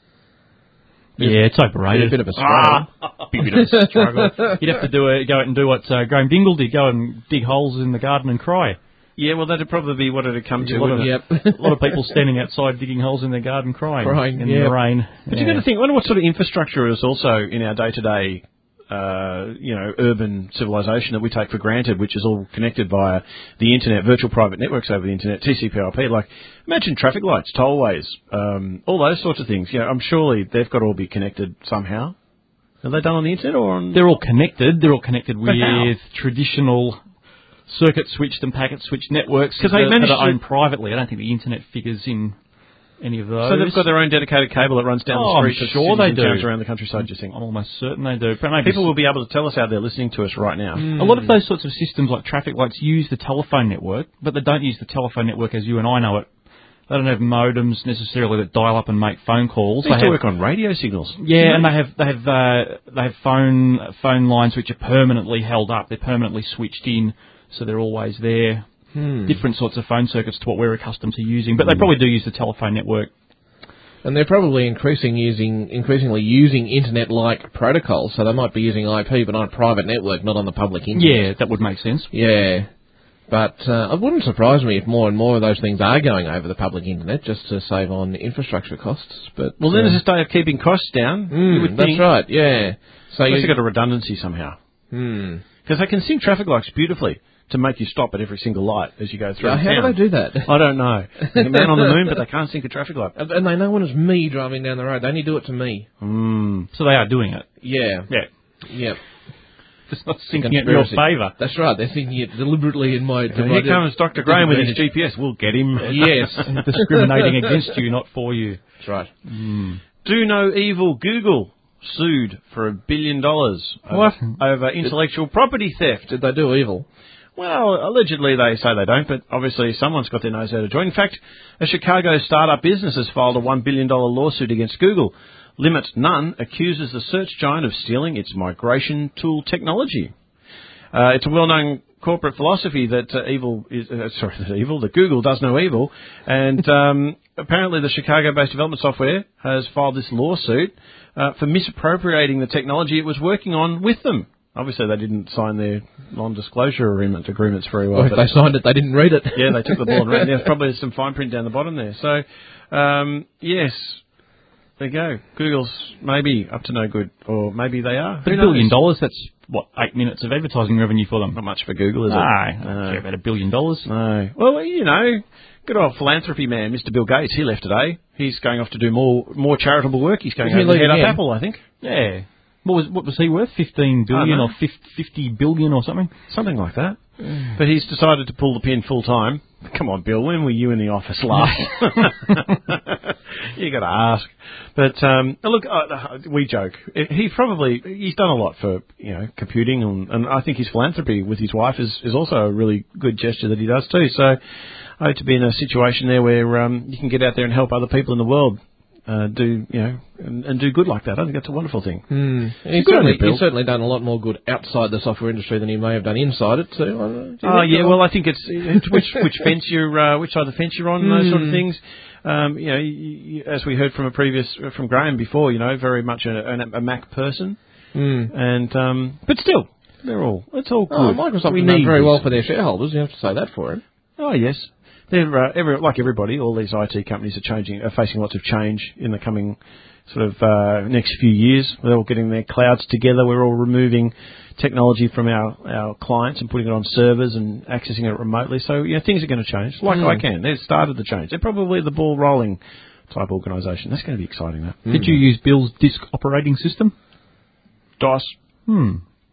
P: Yeah, it's overrated.
G: A bit of a struggle.
P: Ah, bit of a struggle. You'd have to do a, go out and do what uh, Graham Dingle did, go and dig holes in the garden and cry.
S: Yeah, well, that'd probably be what it'd come to.
P: A lot, of,
S: yep.
P: a lot of people standing outside digging holes in their garden crying,
G: crying
P: in
G: yeah.
P: the rain.
S: But
P: yeah.
S: you've got to think, I wonder what sort of infrastructure is also in our day-to-day, uh, you know, urban civilization that we take for granted, which is all connected via the internet, virtual private networks over the internet, T C P I P. Like, imagine traffic lights, tollways, um, all those sorts of things. You know, I'm surely they've got to all be connected somehow. Are they done on the internet or on...
P: They're all connected. They're all connected with
S: how?
P: traditional circuit switched and packet switched networks
S: because they
P: that,
S: manage
P: that are
S: to...
P: owned privately. I don't think the internet figures in any of those.
S: So they've got their own dedicated cable that runs down
P: oh,
S: the street.
P: I'm sure they do.
S: Around the countryside, do you think?
P: I'm almost certain they do. But maybe
S: people will be able to tell us how they're listening to us right now.
P: Mm. A lot of those sorts of systems, like traffic lights, use the telephone network, but they don't use the telephone network as you and I know it. They don't have modems necessarily that dial up and make phone calls.
S: They, they
P: have,
S: work on radio signals.
P: Yeah, and they have they have uh, they have phone phone lines which are permanently held up. They're permanently switched in, so they're always there.
G: Hmm.
P: Different sorts of phone circuits to what we're accustomed to using, but they probably do use the telephone network.
G: And they're probably increasing using increasingly using internet-like protocols, so they might be using I P, but on a private network, not on the public internet.
P: Yeah, that would make sense.
G: Yeah. But uh, it wouldn't surprise me if more and more of those things are going over the public internet just to save on infrastructure costs. But
S: well, then
G: uh,
S: as a way of keeping costs down,
G: mm,
S: you would
G: that's
S: think,
G: right. Yeah. So
S: you've
G: you
S: got a redundancy somehow.
G: Hmm.
S: Because they can sync traffic lights beautifully to make you stop at every single light as you go through.
G: Uh, how
S: town.
G: do they do that?
S: I don't know. They're a man on the moon, but they can't sync a traffic light.
G: And they know when it's me driving down the road. They only do it to me.
S: Mm.
P: So they are doing it.
G: Yeah.
P: Yeah.
G: Yep.
P: It's not thinking it in your favour.
G: That's right. They're thinking it deliberately in my...
S: And here comes Doctor Graham with his G P S. We'll get him.
G: Yes.
P: Discriminating against you, not for you.
G: That's right.
P: Mm.
S: Do no evil. Google sued for a billion dollars over, over intellectual property theft.
G: Did they do evil?
S: Well, allegedly they say they don't, but obviously someone's got their nose out of joint. In fact, a Chicago startup business has filed a one billion dollars lawsuit against Google. Limit None accuses the search giant of stealing its migration tool technology. Uh, it's a well-known corporate philosophy that uh, evil is uh, sorry, that evil that Google does no evil, and um, apparently the Chicago-based development software has filed this lawsuit uh, for misappropriating the technology it was working on with them. Obviously, they didn't sign their non-disclosure agreement, agreements very well.
G: Or if they signed it, they didn't read it.
S: Yeah, they took the ball and ran. There's probably some fine print down the bottom there. So, um, yes, there you go. Google's maybe up to no good, or maybe they are.
P: But a billion dollars, that's, what, eight minutes of advertising revenue for them?
S: Not much for Google, is
P: no,
S: it?
P: I don't care about a billion dollars.
S: No. Well, you know, good old philanthropy man, Mister Bill Gates, he left today. He's going off to do more more charitable work. He's going over to head up Apple, I think.
P: Yeah. What was what was he worth? Fifteen billion or fifty billion or something?
S: Something like that. Mm. But he's decided to pull the pin full time. Come on, Bill. When were you in the office last? You got to ask. But um, look, uh, we joke. He probably he's done a lot for you know computing, and, and I think his philanthropy with his wife is is also a really good gesture that he does too. So I hope to be in a situation there where um, you can get out there and help other people in the world. Uh, do you know and, and do good like that? I think that's a wonderful thing.
G: Mm. He's, certainly, he's certainly done a lot more good outside the software industry than he may have done inside it too.
S: Oh uh, yeah, well I think it's, it's which which fence you're uh, which side of the fence you're on, and mm. those sort of things. Um, you know, you, you, as we heard from a previous from Graham before, you know, very much a, a, a Mac person,
G: mm.
S: and um, but still, they're all it's all good.
G: Oh, Microsoft has done very well for their shareholders. You have to say that for it.
S: Oh yes. They're, uh, every, like everybody, all these I T companies are changing, are facing lots of change in the coming sort of uh, next few years. They're all getting their clouds together. We're all removing technology from our, our clients and putting it on servers and accessing it remotely. So, you know, things are going to change. Like mm. I can. They've started the change. They're probably the ball rolling type organisation. That's going to be exciting, that.
P: Did mm. you use Bill's disk operating system?
S: DOS.
P: Hmm.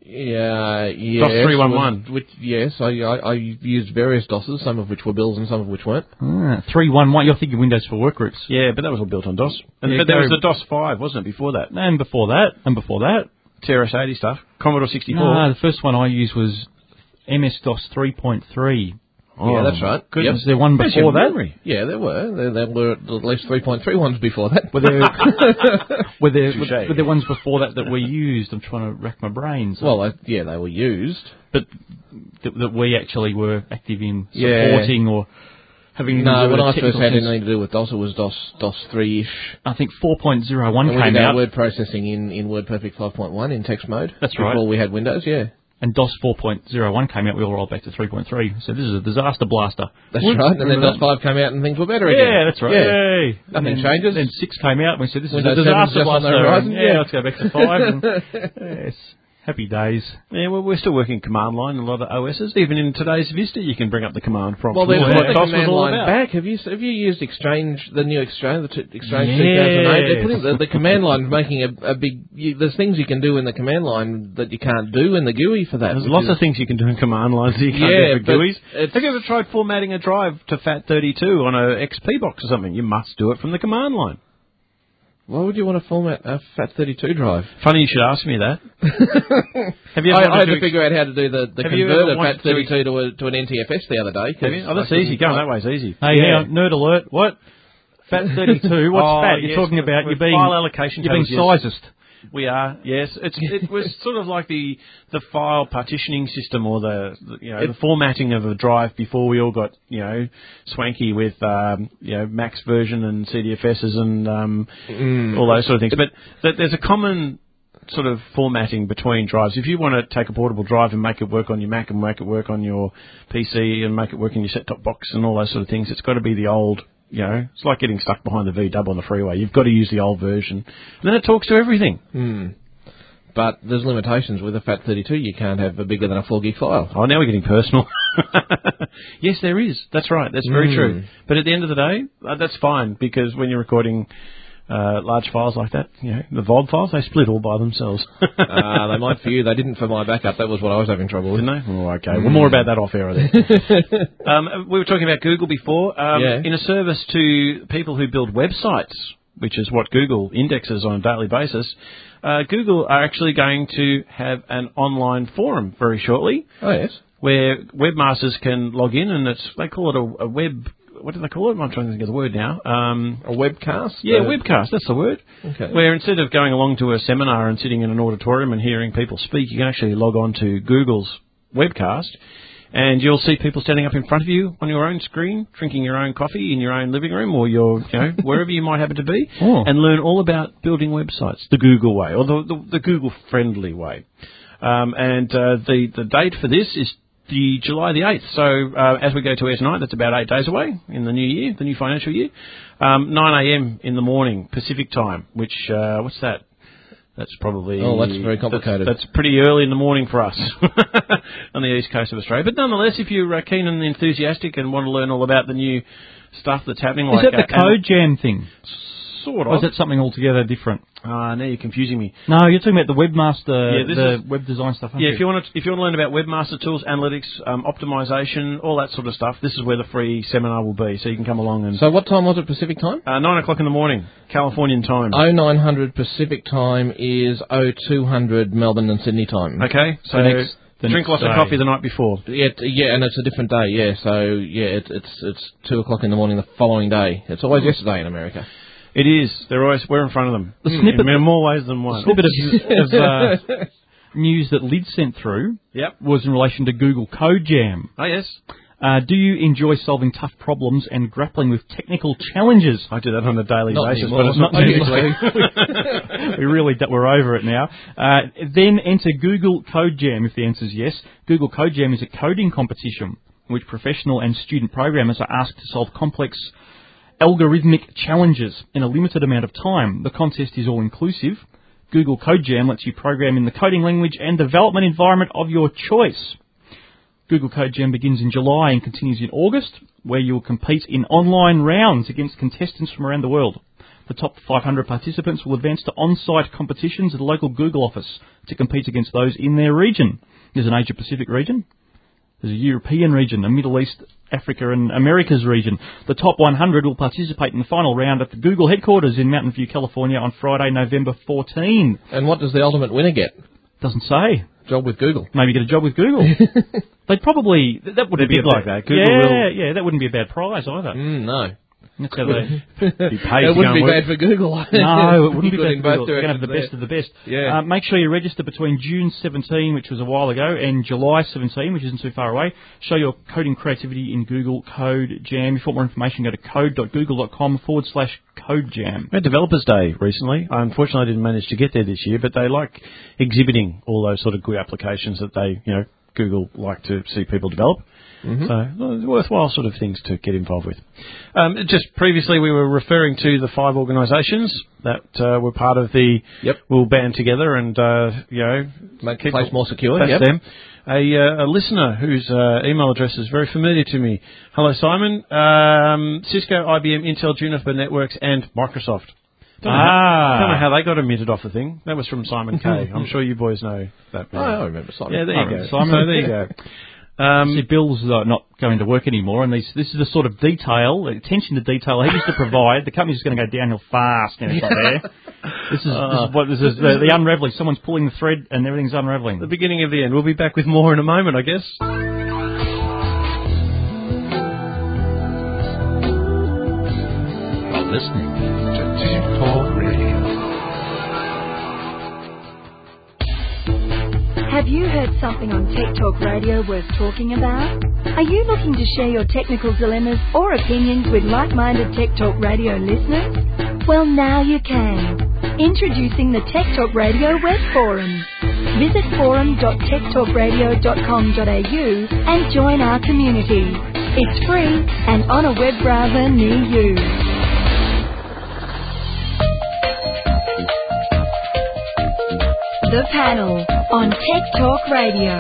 G: Yeah, yes.
S: DOS three one one.
G: Which, yes, I, I, I used various DOSes, some of which were Bill's and some of which weren't.
P: Ah, three one one, you're thinking Windows for Workgroups.
S: Yeah, but that was all built on DOS. And, yeah, but there was the DOS five, wasn't it, before that?
P: And before that, and before that.
S: T R S eighty stuff. Commodore sixty-four.
P: No, the first one I used was M S DOS three point three.
G: Oh, yeah, that's right.
P: Goodness. Was there one before that?
S: Memory.
G: Yeah, there were. There, there were at least three point three ones before that.
P: Were there, were, there, were, were there ones before that that we used? I'm trying to rack my brains.
G: Well, uh, yeah, they were used.
P: But th- that we actually were active in supporting yeah. or having...
G: No, when I first had anything to do with DOS, it was DOS DOS three-ish.
P: I think four point oh one
G: and
P: came
G: we did
P: out.
G: Our word processing in, in WordPerfect five point one in text mode.
P: That's
G: before
P: right.
G: Before we had Windows, yeah.
P: And DOS four point oh one came out, we all rolled back to three point three. So this is a disaster blaster.
G: That's what? right. And then DOS five came out and things were better
P: yeah,
G: again.
P: Yeah, that's right.
G: Yeah.
P: Yay.
G: Nothing
P: then,
G: changes.
P: Then six came out and we said, this
G: Windows
P: is a disaster
G: blaster.
P: blaster. Yeah,
G: yeah,
P: let's go back to five. And, yes. Happy days.
S: Yeah, well, we're still working command line in a lot of O Ss. Even in today's Vista, you can bring up the command prompt.
G: Well, they've
S: yeah.
G: put the command line about. back. Have you have you used Exchange, the new Exchange, the t- Exchange
P: yes.
G: two thousand eight? They're putting the, the command line making a, a big... You, there's things you can do in the command line that you can't do in the G U I for that.
S: There's lots is, of things you can do in command lines that you can't
G: yeah,
S: do for G U Is. Have you ever tried formatting a drive to FAT thirty-two on a X P box or something? You must do it from the command line.
G: Why would you want to format a FAT thirty-two drive?
S: Funny you should ask me that.
G: Have you ever I, I had to ex- figure out how to do the, the converter FAT thirty-two to, to, a, to an N T F S the other day.
S: Have you? Oh, that's easy. Going that way is easy.
P: Hey, yeah. Nerd alert. What? FAT thirty-two? What's
S: oh,
P: FAT? You're
S: yes,
P: talking about you're being,
S: file allocation
P: you're being sizist.
S: We are, yes. It's, it was sort of like the the file partitioning system or the, the you know it, the formatting of a drive before we all got you know swanky with um, you know Max version and C D F Ss and um, mm. all those sort of things. But th- there's a common sort of formatting between drives. If you want to take a portable drive and make it work on your Mac and make it work on your P C and make it work in your set-top box and all those sort of things, it's got to be the old. You know, it's like getting stuck behind the V-dub on the freeway. You've got to use the old version. And then it talks to everything.
G: Mm. But there's limitations with a FAT thirty-two. You can't have a bigger than a four gig file.
S: Oh, now we're getting personal. Yes, there is. That's right. That's very mm. true. But at the end of the day, uh, that's fine because when you're recording uh, large files like that, you know, the V O D files, they split all by themselves.
G: uh, they might for you. They didn't for my backup. That was what I was having trouble with.
S: Didn't they? Oh, okay. Mm. Well, more about that off air, I think. um, we were talking about Google before. Um,
G: yeah.
S: In a service to people who build websites, which is what Google indexes on a daily basis, uh, Google are actually going to have an online forum very shortly.
G: Oh, yes.
S: Where webmasters can log in, and it's they call it a, a web... What do they call it? I'm trying to think of the word now. Um,
G: a webcast?
S: Yeah,
G: uh,
S: webcast, that's the word.
G: Okay.
S: Where instead of going along to a seminar and sitting in an auditorium and hearing people speak, you can actually log on to Google's webcast, and you'll see people standing up in front of you on your own screen, drinking your own coffee in your own living room or your, you know, wherever you might happen to be,
P: oh.
S: and learn all about building websites the Google way, or the, the, the Google-friendly way. Um, and uh, the, the date for this is the July the eighth. So uh, as we go to air tonight, that's about eight days away in the new year, the new financial year. Um, nine a.m. in the morning, Pacific time, which, uh, what's that? That's probably...
G: Oh, that's very complicated.
S: That's, that's pretty early in the morning for us on the east coast of Australia. But nonetheless, if you're uh, keen and enthusiastic and want to learn all about the new stuff that's happening...
P: Is
S: like
P: that the Code Jam thing?
S: Sort of.
P: Or is that something altogether different?
S: Ah, uh, now you're confusing me.
P: No, you're talking about the webmaster,
S: yeah, this
P: the
S: is,
P: web design stuff.
S: Yeah,
P: you?
S: if you want to, if you want to learn about webmaster tools, analytics, um, optimization, all that sort of stuff, this is where the free seminar will be. So you can come along and.
G: So what time was it Pacific time?
S: Uh, nine o'clock in the morning, Californian time.
G: Oh nine hundred Pacific time is oh two hundred Melbourne and Sydney time.
S: Okay, so.
P: The next, the
S: drink
P: next
S: lots
P: day.
S: of coffee the night before.
G: Yeah, t- yeah, and it's a different day. Yeah, so yeah, it, it's it's two o'clock in the morning the following day. It's always yesterday in America.
S: It is. They're always we're in front of them.
P: The mm. snippet
S: in more ways than one.
P: The snippet of, of uh, news that Lid sent through
S: yep.
P: was in relation to Google Code Jam.
S: Oh yes.
P: Uh, do you enjoy solving tough problems and grappling with technical challenges?
S: I do that on a daily
G: not
S: basis,
G: anymore.
S: but it's not,
P: not usually. we really we're over it now. Uh, then enter Google Code Jam if the answer is yes. Google Code Jam is a coding competition in which professional and student programmers are asked to solve complex algorithmic challenges in a limited amount of time. The contest is all-inclusive. Google Code Jam lets you program in the coding language and development environment of your choice. Google Code Jam begins in July and continues in August, where you will compete in online rounds against contestants from around the world. The top five hundred participants will advance to on-site competitions at a local Google office to compete against those in their region. There's an Asia-Pacific region. There's a European region, a Middle East, Africa and Americas region. The top one hundred will participate in the final round at the Google headquarters in Mountain View, California on Friday, November fourteenth.
G: And what does the ultimate winner get?
P: Doesn't say.
G: Job with Google.
P: Maybe get a job with Google. They'd probably... That wouldn't be a
S: like
P: bad,
S: that. Google
P: yeah,
S: will...
P: yeah, that wouldn't be a bad prize either.
G: Mm, no.
P: That's how they
S: be paid.
G: It wouldn't be bad for Google.
P: No, it wouldn't be bad for
G: both
P: Google. They're going to have the
G: there.
P: best of the best.
G: Yeah.
P: Uh, make sure you register between June seventeenth, which was a while ago, and July seventeenth, which isn't too far away. Show your coding creativity in Google Code Jam. If you want more information, go to code.google.com forward slash code jam.
S: We had Developers Day recently. Unfortunately, I didn't manage to get there this year, but they like exhibiting all those sort of good applications that they, you know, Google like to see people develop. Mm-hmm. So, worthwhile sort of things to get involved with. Um, just previously, we were referring to the five organisations that uh, were part of the
G: yep.
S: We'll Band Together and, uh, you know...
G: Make the place more secure.
S: That's
G: yep.
S: them. A, uh, a listener whose uh, email address is very familiar to me. Hello, Simon. Um, Cisco, I B M, Intel, Juniper Networks and Microsoft. Don't know,
P: ah.
S: how, don't know how they got omitted off the thing. That was from Simon Kay. I'm sure you boys know that.
G: Oh, I remember Simon.
S: Yeah, there
P: I
S: you go.
P: Simon.
S: So there you go. Um,
P: See, Bill's uh, not going to work anymore, and these, this is the sort of detail, attention to detail he used to provide. The company's just going to go downhill fast now. It's not there. This is, uh, this is what this is the, the unravelling. Someone's pulling the thread, and everything's unravelling.
S: The beginning of the end. We'll be back with more in a moment, I guess.
Q: You're listening to Tech Talk Radio.
A: Have you heard something on Tech Talk Radio worth talking about? Are you looking to share your technical dilemmas or opinions with like-minded Tech Talk Radio listeners? Well, now you can. Introducing the Tech Talk Radio web forum. Visit forum dot tech talk radio dot com dot a u and join our community. It's free and on a web browser near you. The Panel on Tech Talk Radio.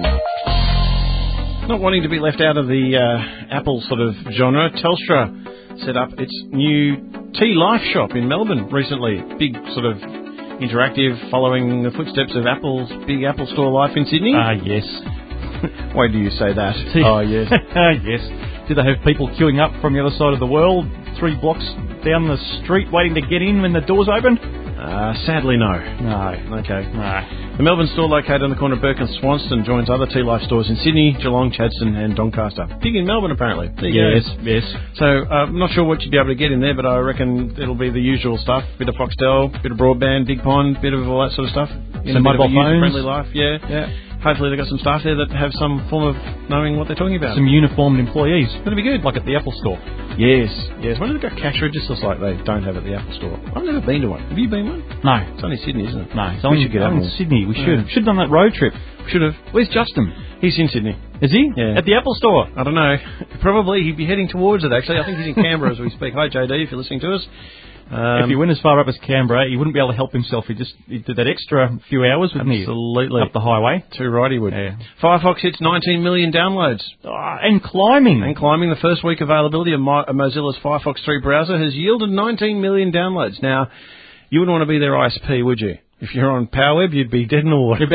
S: Not wanting to be left out of the uh, Apple sort of genre, Telstra set up its new T-Life shop in Melbourne recently. Big sort of interactive, following the footsteps of Apple's big Apple Store Life in Sydney.
P: Ah, uh, yes.
S: Why do you say that?
P: Oh, yes. Yes. Did they have people queuing up from the other side of the world, three blocks down the street, waiting to get in when the doors opened?
S: Uh, sadly, no.
P: No.
S: Okay.
P: No.
S: The Melbourne store, located on the corner of Burke and Swanston, joins other T-Life stores in Sydney, Geelong, Chadstone and Doncaster. Big in Melbourne, apparently. There you
P: yes,
S: go.
P: yes.
S: So, uh, I'm not sure what you'd be able to get in there, but I reckon it'll be the usual stuff. Bit of Foxtel, bit of broadband, Big Pond, bit of all that sort of stuff.
P: Some mobile phones.
S: Friendly life, yeah.
P: Yeah.
S: Hopefully they've got some staff there that have some form of knowing what they're talking about.
P: Some uniformed employees.
S: That'd be good.
P: Like at the Apple Store.
S: Yes, yes. Why do they got cash registers like they don't have at the Apple Store? I've never been to one. Have you been one?
P: No.
S: It's only Sydney, isn't it?
P: No, it's
S: we
P: only
S: should get up
P: in Sydney. We should.
S: Yeah.
P: Should have done that road trip.
S: Should have.
P: Where's Justin?
S: He's in Sydney.
P: Is he?
S: Yeah.
P: At the Apple Store?
S: I don't know. Probably he'd be heading towards it, actually. I think he's in Canberra as we speak. Hi, J D, if you're listening to us. Um,
P: if he went as far up as Canberra, he wouldn't be able to help himself. He just he did that extra few hours, wouldn't he?
S: Absolutely.
P: Up the highway.
S: Too right he would.
P: Yeah.
S: Firefox hits nineteen million downloads.
P: Oh, and climbing.
S: And climbing. The first week availability of Mo- Mozilla's Firefox three browser has yielded nineteen million downloads. Now, you wouldn't want to be their I S P, would you? If you're on PowerWeb, you'd be dead in the water.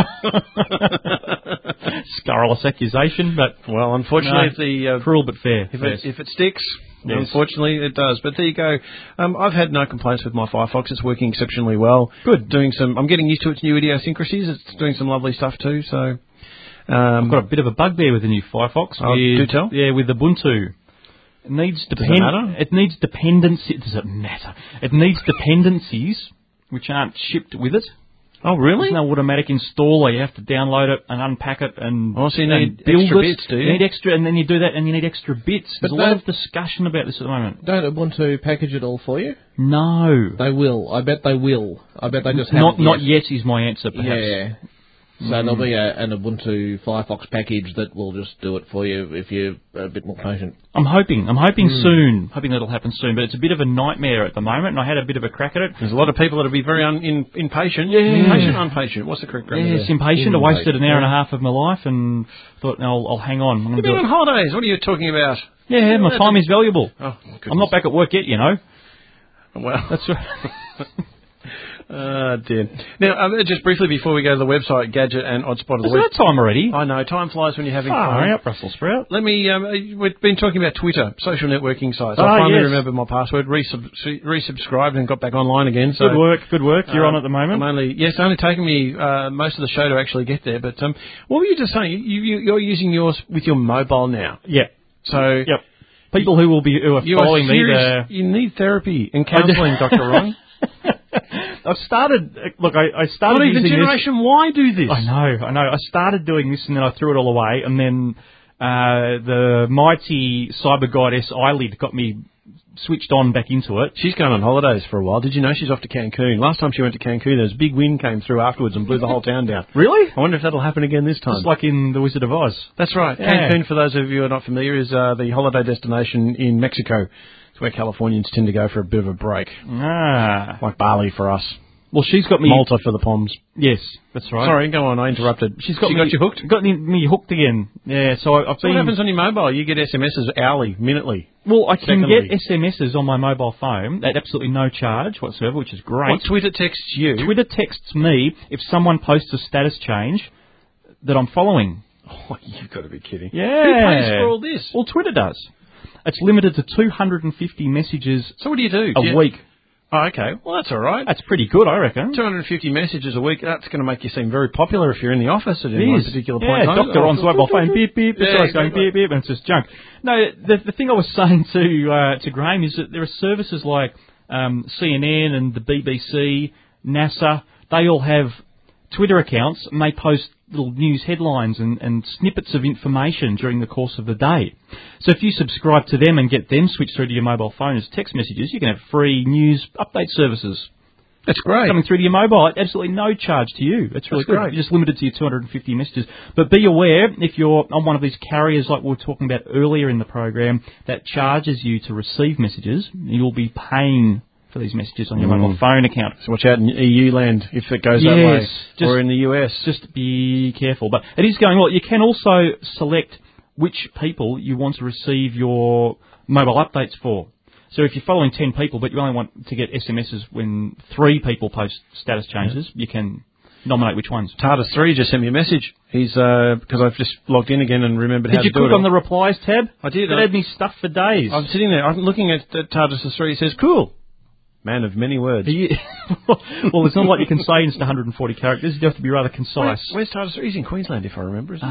P: Scurrilous accusation, but...
S: Well, unfortunately,
P: no,
S: if the... Uh,
P: cruel but fair.
S: If,
P: yes.
S: it, if it sticks...
P: Yes.
S: Unfortunately, it does. But there you go. Um, I've had no complaints with my Firefox. It's working exceptionally well.
P: Good.
S: Doing some. I'm getting used to its new idiosyncrasies. It's doing some lovely stuff too. So um,
P: I've got a bit of a bugbear with the new Firefox.
S: Oh,
P: with,
S: do tell.
P: Yeah, with Ubuntu. It needs depend.
S: Does it matter?
P: It needs dependency. Does it matter? It needs dependencies which aren't shipped with it.
S: Oh, really?
P: There's no automatic installer. You have to download it and unpack it and
S: Oh, so you
P: and
S: need
P: build
S: extra
P: it.
S: bits, do you?
P: You need extra, and then you do that, and you need extra bits. There's
G: But
P: a lot
G: don't-
P: of discussion about this at the moment.
G: Don't Ubuntu package it all for you?
P: No.
G: They will. I bet they will. I bet they just
P: Not
G: haven't
P: not
G: yet.
P: yet is my answer, perhaps.
G: Yeah. So
P: Mm.
G: there'll be a, an Ubuntu Firefox package that will just do it for you if you're a bit more patient.
P: I'm hoping. I'm hoping
G: Mm.
P: soon. Hoping that'll happen soon. But it's a bit of a nightmare at the moment, and I had a bit of a crack at it.
S: There's a lot of people that'll be very un, in, impatient.
P: Yeah.
S: Impatient, impatient. What's the correct grammar
P: Yes,
S: there?
P: impatient. I wasted an hour and a
S: Yeah.
P: half of my life and thought, no, I'll, I'll hang on. I'm
S: You've
P: going
S: been
P: to
S: on holidays. What are you talking about?
P: Yeah, my
S: That's
P: time
S: a-
P: is valuable.
S: Oh, goodness.
P: I'm not back at work yet, you know.
S: Well,
P: That's right.
S: Oh, dear. Now, um, just briefly before we go to the website, Gadget and Oddspot of the
P: Is
S: Week.
P: that time already?
S: I know, time flies when you're having
P: Oh,
S: fun.
P: hurry up, Russell Sprout.
S: Let me, um, uh, we've been talking about Twitter, social networking sites.
P: Ah,
S: I finally
P: yes.
S: remembered my password, resub- su- resubscribed and got back online again. So,
P: Good work, good work. You're
S: um,
P: on at the moment.
S: I'm only, yes, it's only taken me uh, most of the show to actually get there. But um, what were you just saying? You, you, you're using yours with your mobile now.
P: Yeah.
S: So
P: Yep. People who will be who are
S: you
P: following
S: are
P: me,
S: serious.
P: the
S: You need therapy and counselling, Doctor Ron.
P: I've started. Look, I, I started
S: Not even
P: using
S: Generation Y do this.
P: this. I know, I know. I started doing this and then I threw it all away, and then uh, the mighty cyber goddess Eyelid got me switched on back into it.
S: She's going on holidays for a while. Did you know she's off to Cancun? Last time she went to Cancun, there was a big wind came through afterwards and blew the whole town down.
P: Really?
S: I wonder if that'll happen again this time.
P: Just like in The Wizard of Oz.
S: That's right.
P: Yeah.
S: Cancun, for those of you who are not familiar, is uh, the holiday destination in Mexico. It's where Californians tend to go for a bit of a break.
P: Ah.
S: Like Bali for us.
P: Well, she's got me...
S: Malta for the Poms.
P: Yes, that's right.
S: Sorry, go on, I interrupted.
P: She's got
S: she
P: me,
S: got you hooked?
P: Got me, me hooked again. Yeah, so I, I've
S: So
P: been...
S: what happens on your mobile? You get S M Ses hourly, minutely.
P: Well, I can
S: Secondly.
P: get S M Ses on my mobile phone at absolutely no charge whatsoever, which is great.
S: What, Twitter texts you?
P: Twitter texts me if someone posts a status change that I'm following.
S: Oh, you've got to be kidding.
P: Yeah.
S: Who pays for all this?
P: Well, Twitter does. It's limited to two hundred fifty messages
S: So what do you do?
P: a
S: Do you-
P: week.
S: Oh, okay. Well, that's all right.
P: That's pretty good, I reckon.
S: two hundred fifty messages a week, that's going to make you seem very popular if you're in the office at any one particular point.
P: Yeah,
S: in time.
P: doctor on mobile phone, beep, beep, the
S: Yeah,
P: guy's going
S: exactly.
P: beep, beep, and it's just junk. No, the, the thing I was saying to uh, to Graham is that there are services like um, C N N and the B B C, NASA, they all have Twitter accounts and they post little news headlines and, and snippets of information during the course of the day. So if you subscribe to them and get them switched through to your mobile phone as text messages, you can have free news update services.
S: That's great.
P: Coming through to your mobile at absolutely no charge to you. It's really
S: That's
P: good.
S: great.
P: You're just limited to your two hundred fifty messages. But be aware, if you're on one of these carriers like we were talking about earlier in the program, that charges you to receive messages, you'll be paying for these messages on your
S: Mm.
P: mobile phone account.
S: So watch out in E U land if it goes
P: yes,
S: that way.
P: just,
S: Or in the U S.
P: Just be careful. But it is going well. You can also select which people you want to receive your mobile updates for. So if you're following ten people, but you only want to get S M Ses when three people post status changes, yeah. you can nominate which ones.
S: TARDIS three just sent me a message. He's uh, because I've just logged in again and remembered
P: did
S: how to do it.
P: Did you click on the replies tab?
S: I did.
P: It had me stuff for days.
S: I'm sitting there. I'm looking at, at TARDIS three. It says, cool. Man of many words.
P: You, well, it's not like you can say in one hundred forty characters. You have to be rather concise. Where,
S: where's TARDIS three? He's in Queensland, if I remember, isn't he?
P: Uh,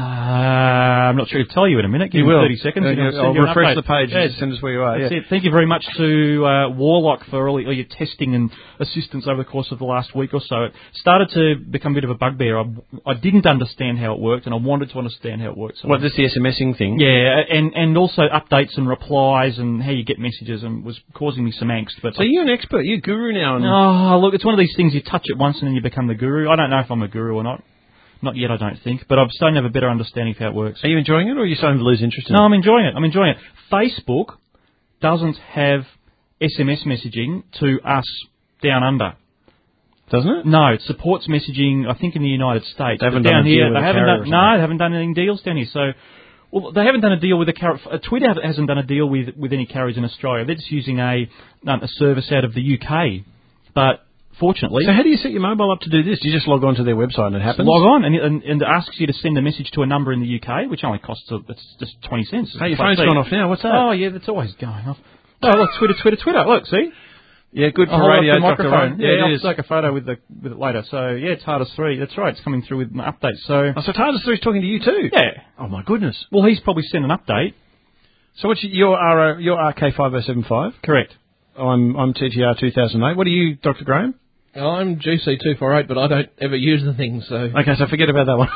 P: I'm not sure he'll tell you in a minute. Give
S: he
P: me
S: will.
P: thirty seconds.
S: Uh,
P: Yeah,
S: I'll refresh the page
P: yeah,
S: and send us where you are.
P: That's
S: yeah.
P: it. Thank you very much to uh, Warlock for all, all your testing and assistance over the course of the last week or so. It started to become a bit of a bugbear. I, I didn't understand how it worked, and I wanted to understand how it worked. So
S: what, this the SMSing thing?
P: Yeah, and, and also updates and replies and how you get messages, and was causing me some angst. But
S: so you're an expert. You're a guru now. And
P: oh, look, it's one of these things you touch it once and then you become the guru. I don't know if I'm a guru or not. Not yet, I don't think. But I'm starting to have a better understanding of how it works.
S: Are you enjoying it, or are you starting to lose interest in
P: no,
S: it?
P: No, I'm enjoying it. I'm enjoying it. Facebook doesn't have S M S messaging to us down under.
S: Doesn't it?
P: No, it supports messaging, I think, in the United States.
S: They haven't
P: but down
S: done a
P: here,
S: deal with
P: they
S: a
P: haven't
S: carrier
P: done,
S: or
P: no, they haven't done any deals down here. So, well, they haven't done a deal with a carrier. Uh, Twitter hasn't done a deal with, with any carriers in Australia. They're just using a, um, a service out of the U K. But fortunately...
S: So how do you set your mobile up to do this? Do you just log on to their website and it happens?
P: Log on and, and, and it asks you to send a message to a number in the U K, which only costs uh, it's just twenty cents.
S: Hey, your phone's gone off now. What's that?
P: Oh, yeah, that's always going off. Oh, look, Twitter, Twitter, Twitter. Look, see?
S: Yeah, good for
P: I'll
S: radio.
P: the microphone.
S: Yeah,
P: yeah
S: it
P: I'll
S: is.
P: take a photo with the with it later. So, yeah, TARDIS three. That's right. It's coming through with my update. So,
S: oh, so TARDIS three is talking to you too?
P: Yeah.
S: Oh, my goodness.
P: Well, he's probably sent an update.
S: So what's your, your, R O, your R K five oh seven five?
P: Correct.
S: I'm, I'm T T R two thousand eight. What are you, Doctor Graham?
G: I'm G C two forty-eight, but I don't ever use the thing, so...
S: Okay, so forget about that one.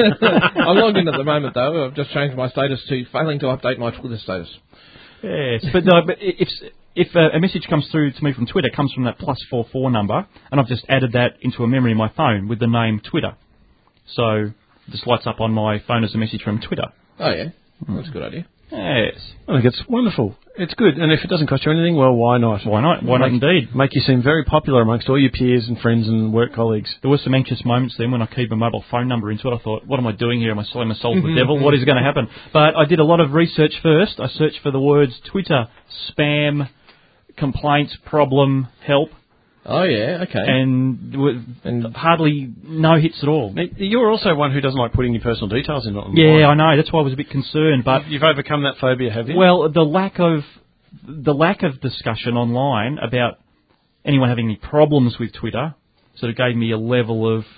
G: I'm logged in at the moment, though. I've just changed my status to failing to update my Twitter status.
P: Yes, but no, but if if a, a message comes through to me from Twitter, it comes from that plus four four number, and I've just added that into a memory in my phone with the name Twitter. So it just lights up on my phone as a message from Twitter.
G: Oh, yeah. Mm. That's a good idea.
P: Yes.
S: I think it's wonderful. It's good. And if it doesn't cost you anything, well, why not?
P: Why not? Why not indeed?
S: Make you seem very popular amongst all your peers and friends and work colleagues.
P: There were some anxious moments then when I keyed my mobile phone number into it. I thought, what am I doing here? Am I selling my soul to the devil? What is going to happen? But I did a lot of research first. I searched for the words Twitter, spam, complaints, problem, help.
G: Oh, yeah, okay.
P: And, and hardly no hits at all.
S: You're also one who doesn't like putting your personal details in. Online.
P: Yeah, I know. That's why I was a bit concerned. But
S: you've overcome that phobia, have you?
P: Well, the lack of the lack of discussion online about anyone having any problems with Twitter sort of gave me a level of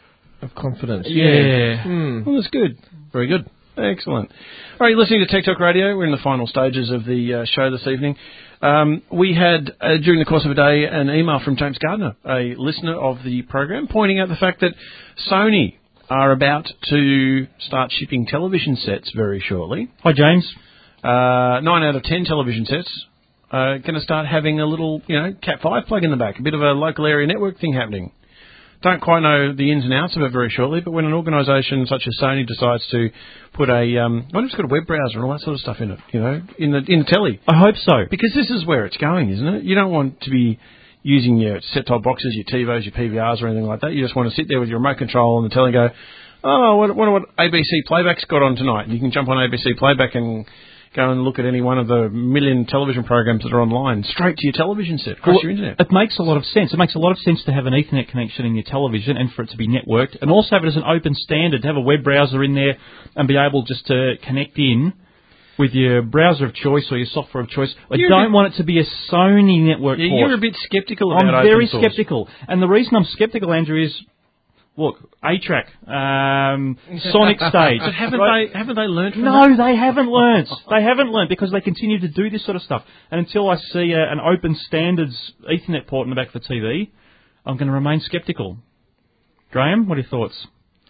G: of confidence.
P: Yeah.
G: yeah. Mm.
S: Well, that's good.
G: Very good.
S: Excellent. All right, you're listening to Tech Talk Radio. We're in the final stages of the uh, show this evening. Um, we had, uh, during the course of a day, an email from James Gardner, a listener of the program, pointing out the fact that Sony are about to start shipping television sets very shortly.
P: Hi, James.
S: Uh, nine out of ten television sets are going to start having a little, you know, Cat five plug in the back, a bit of a local area network thing happening. Don't quite know the ins and outs of it very shortly, but when an organisation such as Sony decides to put a, um, I wonder if it's got a web browser and all that sort of stuff in it, you know, in the in the telly.
P: I hope so.
S: Because this is where it's going, isn't it? You don't want to be using your set-top boxes, your TiVos, your P V Rs or anything like that. You just want to sit there with your remote control on the telly and go, oh, what, what, what A B C Playback's got on tonight? And you can jump on A B C Playback and go and look at any one of the million television programs that are online, straight to your television set, across
P: well,
S: your internet.
P: It makes a lot of sense. It makes a lot of sense to have an Ethernet connection in your television and for it to be networked, and also have it as an open standard, to have a web browser in there and be able just to connect in with your browser of choice or your software of choice. I
S: You're
P: don't
S: bit,
P: want it to be a Sony network
S: yeah,
P: port.
S: You're a bit sceptical about
P: I'm very
S: open source.
P: sceptical. And the reason I'm sceptical, Andrew, is... Look, A-Track, um, Sonic Stage.
S: But haven't
P: right?
S: they haven't they learned from
P: No,
S: that?
P: they haven't learnt. They haven't learnt because they continue to do this sort of stuff. And until I see a, an open standards Ethernet port in the back of the T V, I'm going to remain sceptical. Graham, what are your thoughts?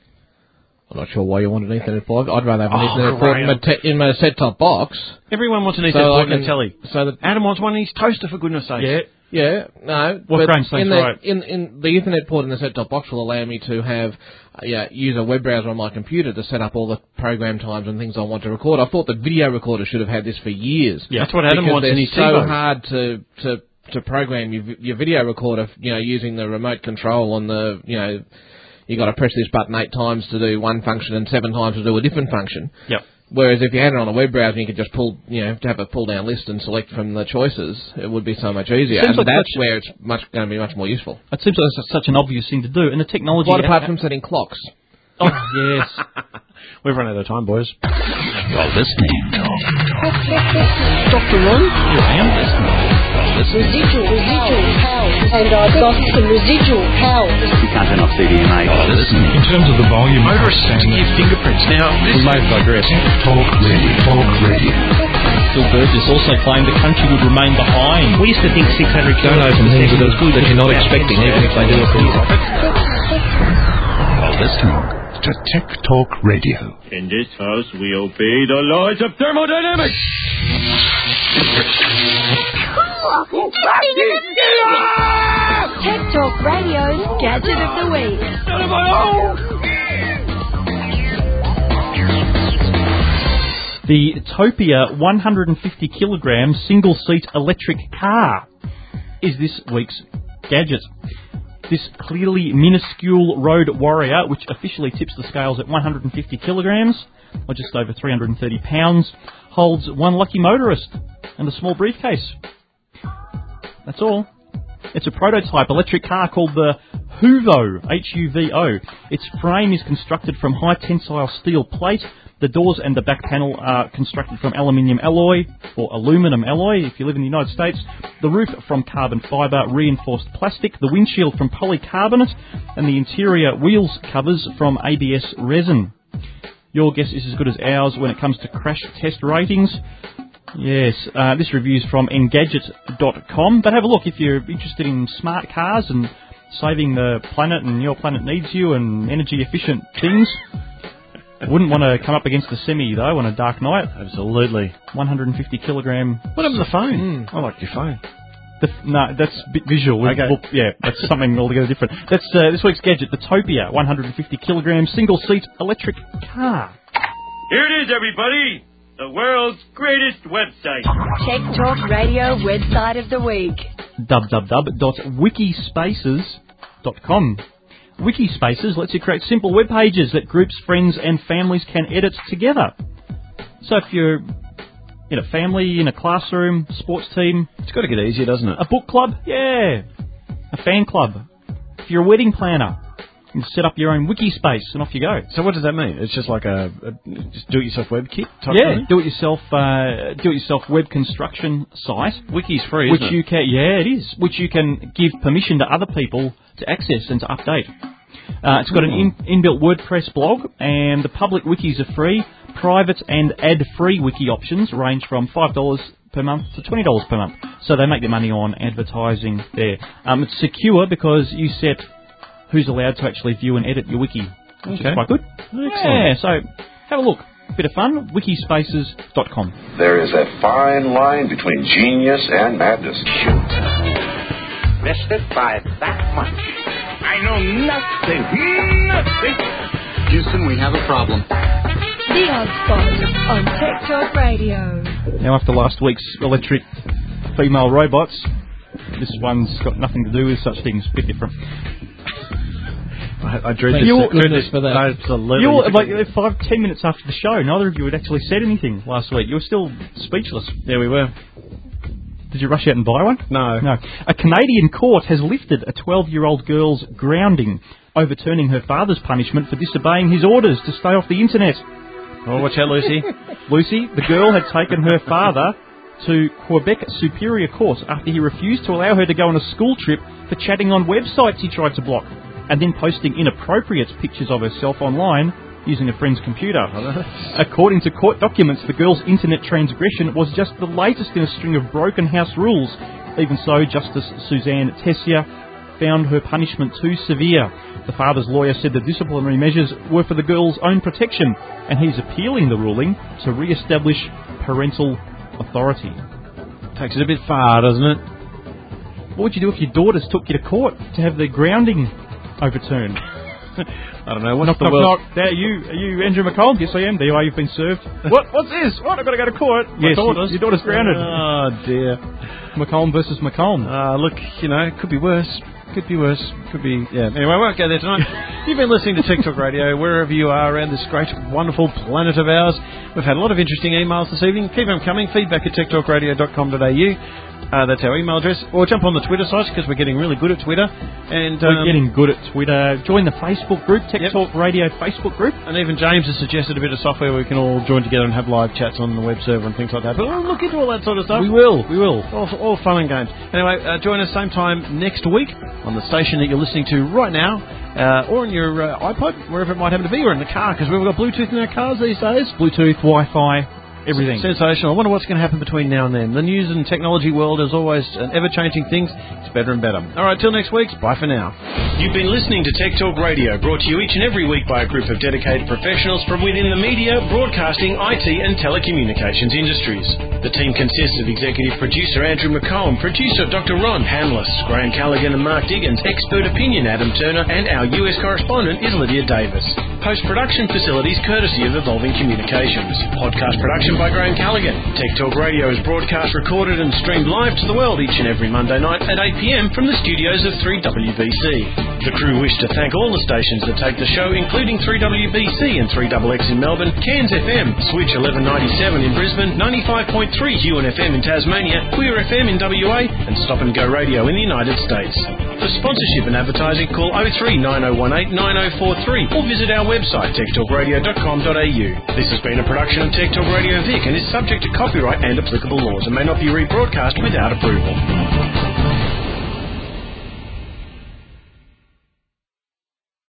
G: I'm not sure why you want an Ethernet port. I'd rather have an
S: Oh,
G: Ethernet port in my, te- in my set-top box.
S: Everyone wants an Ethernet
G: So
S: port
G: I
S: in their
G: can-
S: telly.
G: So that
S: Adam wants one in his toaster, for goodness sake.
P: Yeah.
G: Yeah, no.
P: What
G: but
P: Graham's saying's
G: in the,
P: right.
G: In, in the Ethernet port in the set-top box will allow me to have, uh, yeah, use a web browser on my computer to set up all the program times and things I want to record. I thought that video recorders should have had this for years.
S: Yeah, that's what Adam
G: because
S: wants in
G: they're
S: his
G: so
S: TiVo.
G: hard to, to, to program your, your video recorder, you know, using the remote control on the, you know, you got to press this button eight times to do one function and seven times to do a different function.
P: Yep.
G: Whereas if you had it on a web browser, you could just pull, you know, to have a pull-down list and select from the choices. It would be so much easier, and
P: like
G: that's where it's much going to be much more useful.
P: It seems like it's such an obvious thing to do, and the technology.
G: Quite apart from setting clocks.
P: Oh yes,
S: we've run out of time, boys.
Z: You're listening.
F: Doctor Ron?
Z: Here I am listening.
F: Residual, residual powers. And I've got some residual powers.
Z: You can't turn off C D M A. You're listening.
Q: In terms of the volume,
K: motorists to give fingerprints. Now,
Q: we may digress. Talk radio, talk radio.
P: Bill Burgess also claimed the country would remain behind.
Z: We used to think six hundred
G: don't open things that you're not expecting, even if they do a free profit.
Z: You're listening
Q: to Tech Talk Radio.
E: In this house, we obey the laws of thermodynamics.
A: Tech Talk Radio's Gadget of the Week.
P: The Topia one hundred fifty kilogram single-seat electric car is this week's gadget. This clearly minuscule road warrior, which officially tips the scales at one hundred fifty kilograms, or just over three hundred thirty pounds, holds one lucky motorist and a small briefcase. That's all. It's a prototype electric car called the Huvo, H U V O. Its frame is constructed from high tensile steel plate. The doors and the back panel are constructed from aluminium alloy, or aluminum alloy if you live in the United States. The roof from carbon fibre reinforced plastic. The windshield from polycarbonate. And the interior wheels covers from A B S resin. Your guess is as good as ours when it comes to crash test ratings. Yes, uh, this review's from Engadget dot com. But have a look if you're interested in smart cars and saving the planet and your planet needs you and energy efficient things. Wouldn't want to come up against the Semi though on a dark night.
S: Absolutely.
P: one hundred fifty kilogram.
S: What happened to the phone?
P: Mm.
S: I like your phone.
P: The, no, that's a bit visual.
S: Okay.
P: We'll, yeah, that's something altogether different. That's uh, this week's gadget, the Topia one hundred fifty kilogram single seat electric car.
E: Here it is, everybody. The world's greatest website.
A: Tech Talk Radio website of the week.
P: w w w dot wikispaces dot com. Wikispaces lets you create simple web pages that groups, friends and families can edit together. So if you're in a family, in a classroom, sports team...
S: It's got to get easier, doesn't it?
P: A book club? Yeah. A fan club. If you're a wedding planner, you can set up your own wiki space and off you go.
S: So what does that mean? It's just like a, a just do-it-yourself web kit type
P: Yeah,
S: thing?
P: do-it-yourself uh, do-it-yourself web construction site.
S: Wiki's free,
P: which
S: isn't it?
P: you can, yeah, it is. Which you can give permission to other people to access and to update. Uh, it's got an in, inbuilt WordPress blog, and the public wikis are free. Private and ad-free wiki options range from five dollars per month to twenty dollars per month. So they make their money on advertising there. Um, it's secure because you set who's allowed to actually view and edit your wiki, which
S: Okay.
P: is quite good.
S: Excellent.
P: Yeah, so have a look. Bit of fun. wikispaces dot com.
H: There is a fine line between genius and madness.
I: Missed it by that much. I know nothing, nothing.
L: Houston, we have a problem.
A: The Odd Spot on Tech Talk Radio.
P: Now, after last week's electric female robots, this one's got nothing to do with such things. A bit different.
S: I, I dread
G: Thank
S: this.
G: you
S: dread
G: goodness
S: this
G: for that.
S: Absolutely.
P: You were, like five, ten minutes after the show, neither of you had actually said anything last week. You were still speechless.
S: Yeah, we were.
P: Did you rush out and buy one?
S: No.
P: No. A Canadian court has lifted a twelve-year-old girl's grounding, overturning her father's punishment for disobeying his orders to stay off the internet.
S: Oh, watch out, Lucy.
P: Lucy, the girl had taken her father to Quebec Superior Court after he refused to allow her to go on a school trip for chatting on websites he tried to block, and then posting inappropriate pictures of herself online using a friend's computer. According to court documents, the girl's internet transgression was just the latest in a string of broken house rules. Even so, Justice Suzanne Tessier found her punishment too severe. The father's lawyer said the disciplinary measures were for the girl's own protection, and he's appealing the ruling to re-establish parental authority.
S: Takes it a bit far, doesn't it?
P: What would you do if your daughters took you to court to have their grounding overturned?
S: I don't know. What's
P: knock,
S: the
P: knock,
S: world?
P: knock. There, you, are you Andrew McCollum? Yes, I am. There you are. You've been served. What? What's this? What? I've got to go to court. My
S: Yes,
P: daughters. Your daughter's grounded.
S: Oh, dear.
P: McCollum versus McCollum.
S: Uh, look, you know, it could be worse. Could be worse. Could be, yeah. Anyway, I won't go there tonight. You've been listening to Tech Talk Radio, wherever you are around this great, wonderful planet of ours. We've had a lot of interesting emails this evening. Keep them coming. Feedback at tech talk radio dot com dot a u. Uh, that's our email address. Or jump on the Twitter site, because we're getting really good at Twitter. And
P: We're
S: um,
P: getting good at Twitter. Join the Facebook group, Tech
S: Yep.
P: Talk Radio Facebook group.
S: And even James has suggested a bit of software where we can all join together and have live chats on the web server and things like that. But we'll look into all that sort of stuff.
P: We will, we will.
S: All, all fun and games. Anyway, uh, join us same time next week on the station that you're listening to right now, uh, or on your uh, iPod, wherever it might happen to be, or in the car, because we've got Bluetooth in our cars these days.
P: Bluetooth, Wi-Fi. Everything.
S: Sensational. I wonder what's going to happen between now and then. The news and technology world is always an ever-changing thing. It's better and better. All right, till next week. Bye for now.
K: You've been listening to Tech Talk Radio, brought to you each and every week by a group of dedicated professionals from within the media, broadcasting, I T and telecommunications industries. The team consists of executive producer Andrew McComb, producer Doctor Ron Hanless, Graham Callaghan and Mark Diggins, expert opinion Adam Turner, and our U S correspondent is Lydia Davis. Post-production facilities courtesy of Evolving Communications. Podcast production by Graham Callaghan. Tech Talk Radio is broadcast, recorded and streamed live to the world each and every Monday night at eight p m from the studios of three W B C. The crew wish to thank all the stations that take the show, including three W B C and three X X in Melbourne, Cairns F M, Switch eleven ninety-seven in Brisbane, ninety-five point three Q N F M in Tasmania, Queer F M in W A, and Stop and Go Radio in the United States. For sponsorship and advertising, call oh three nine oh one eight nine oh four three or visit our website tech talk radio dot com dot a u. This has been a production of Tech Talk Radio Vic and is subject to copyright and applicable laws and may not be rebroadcast without approval.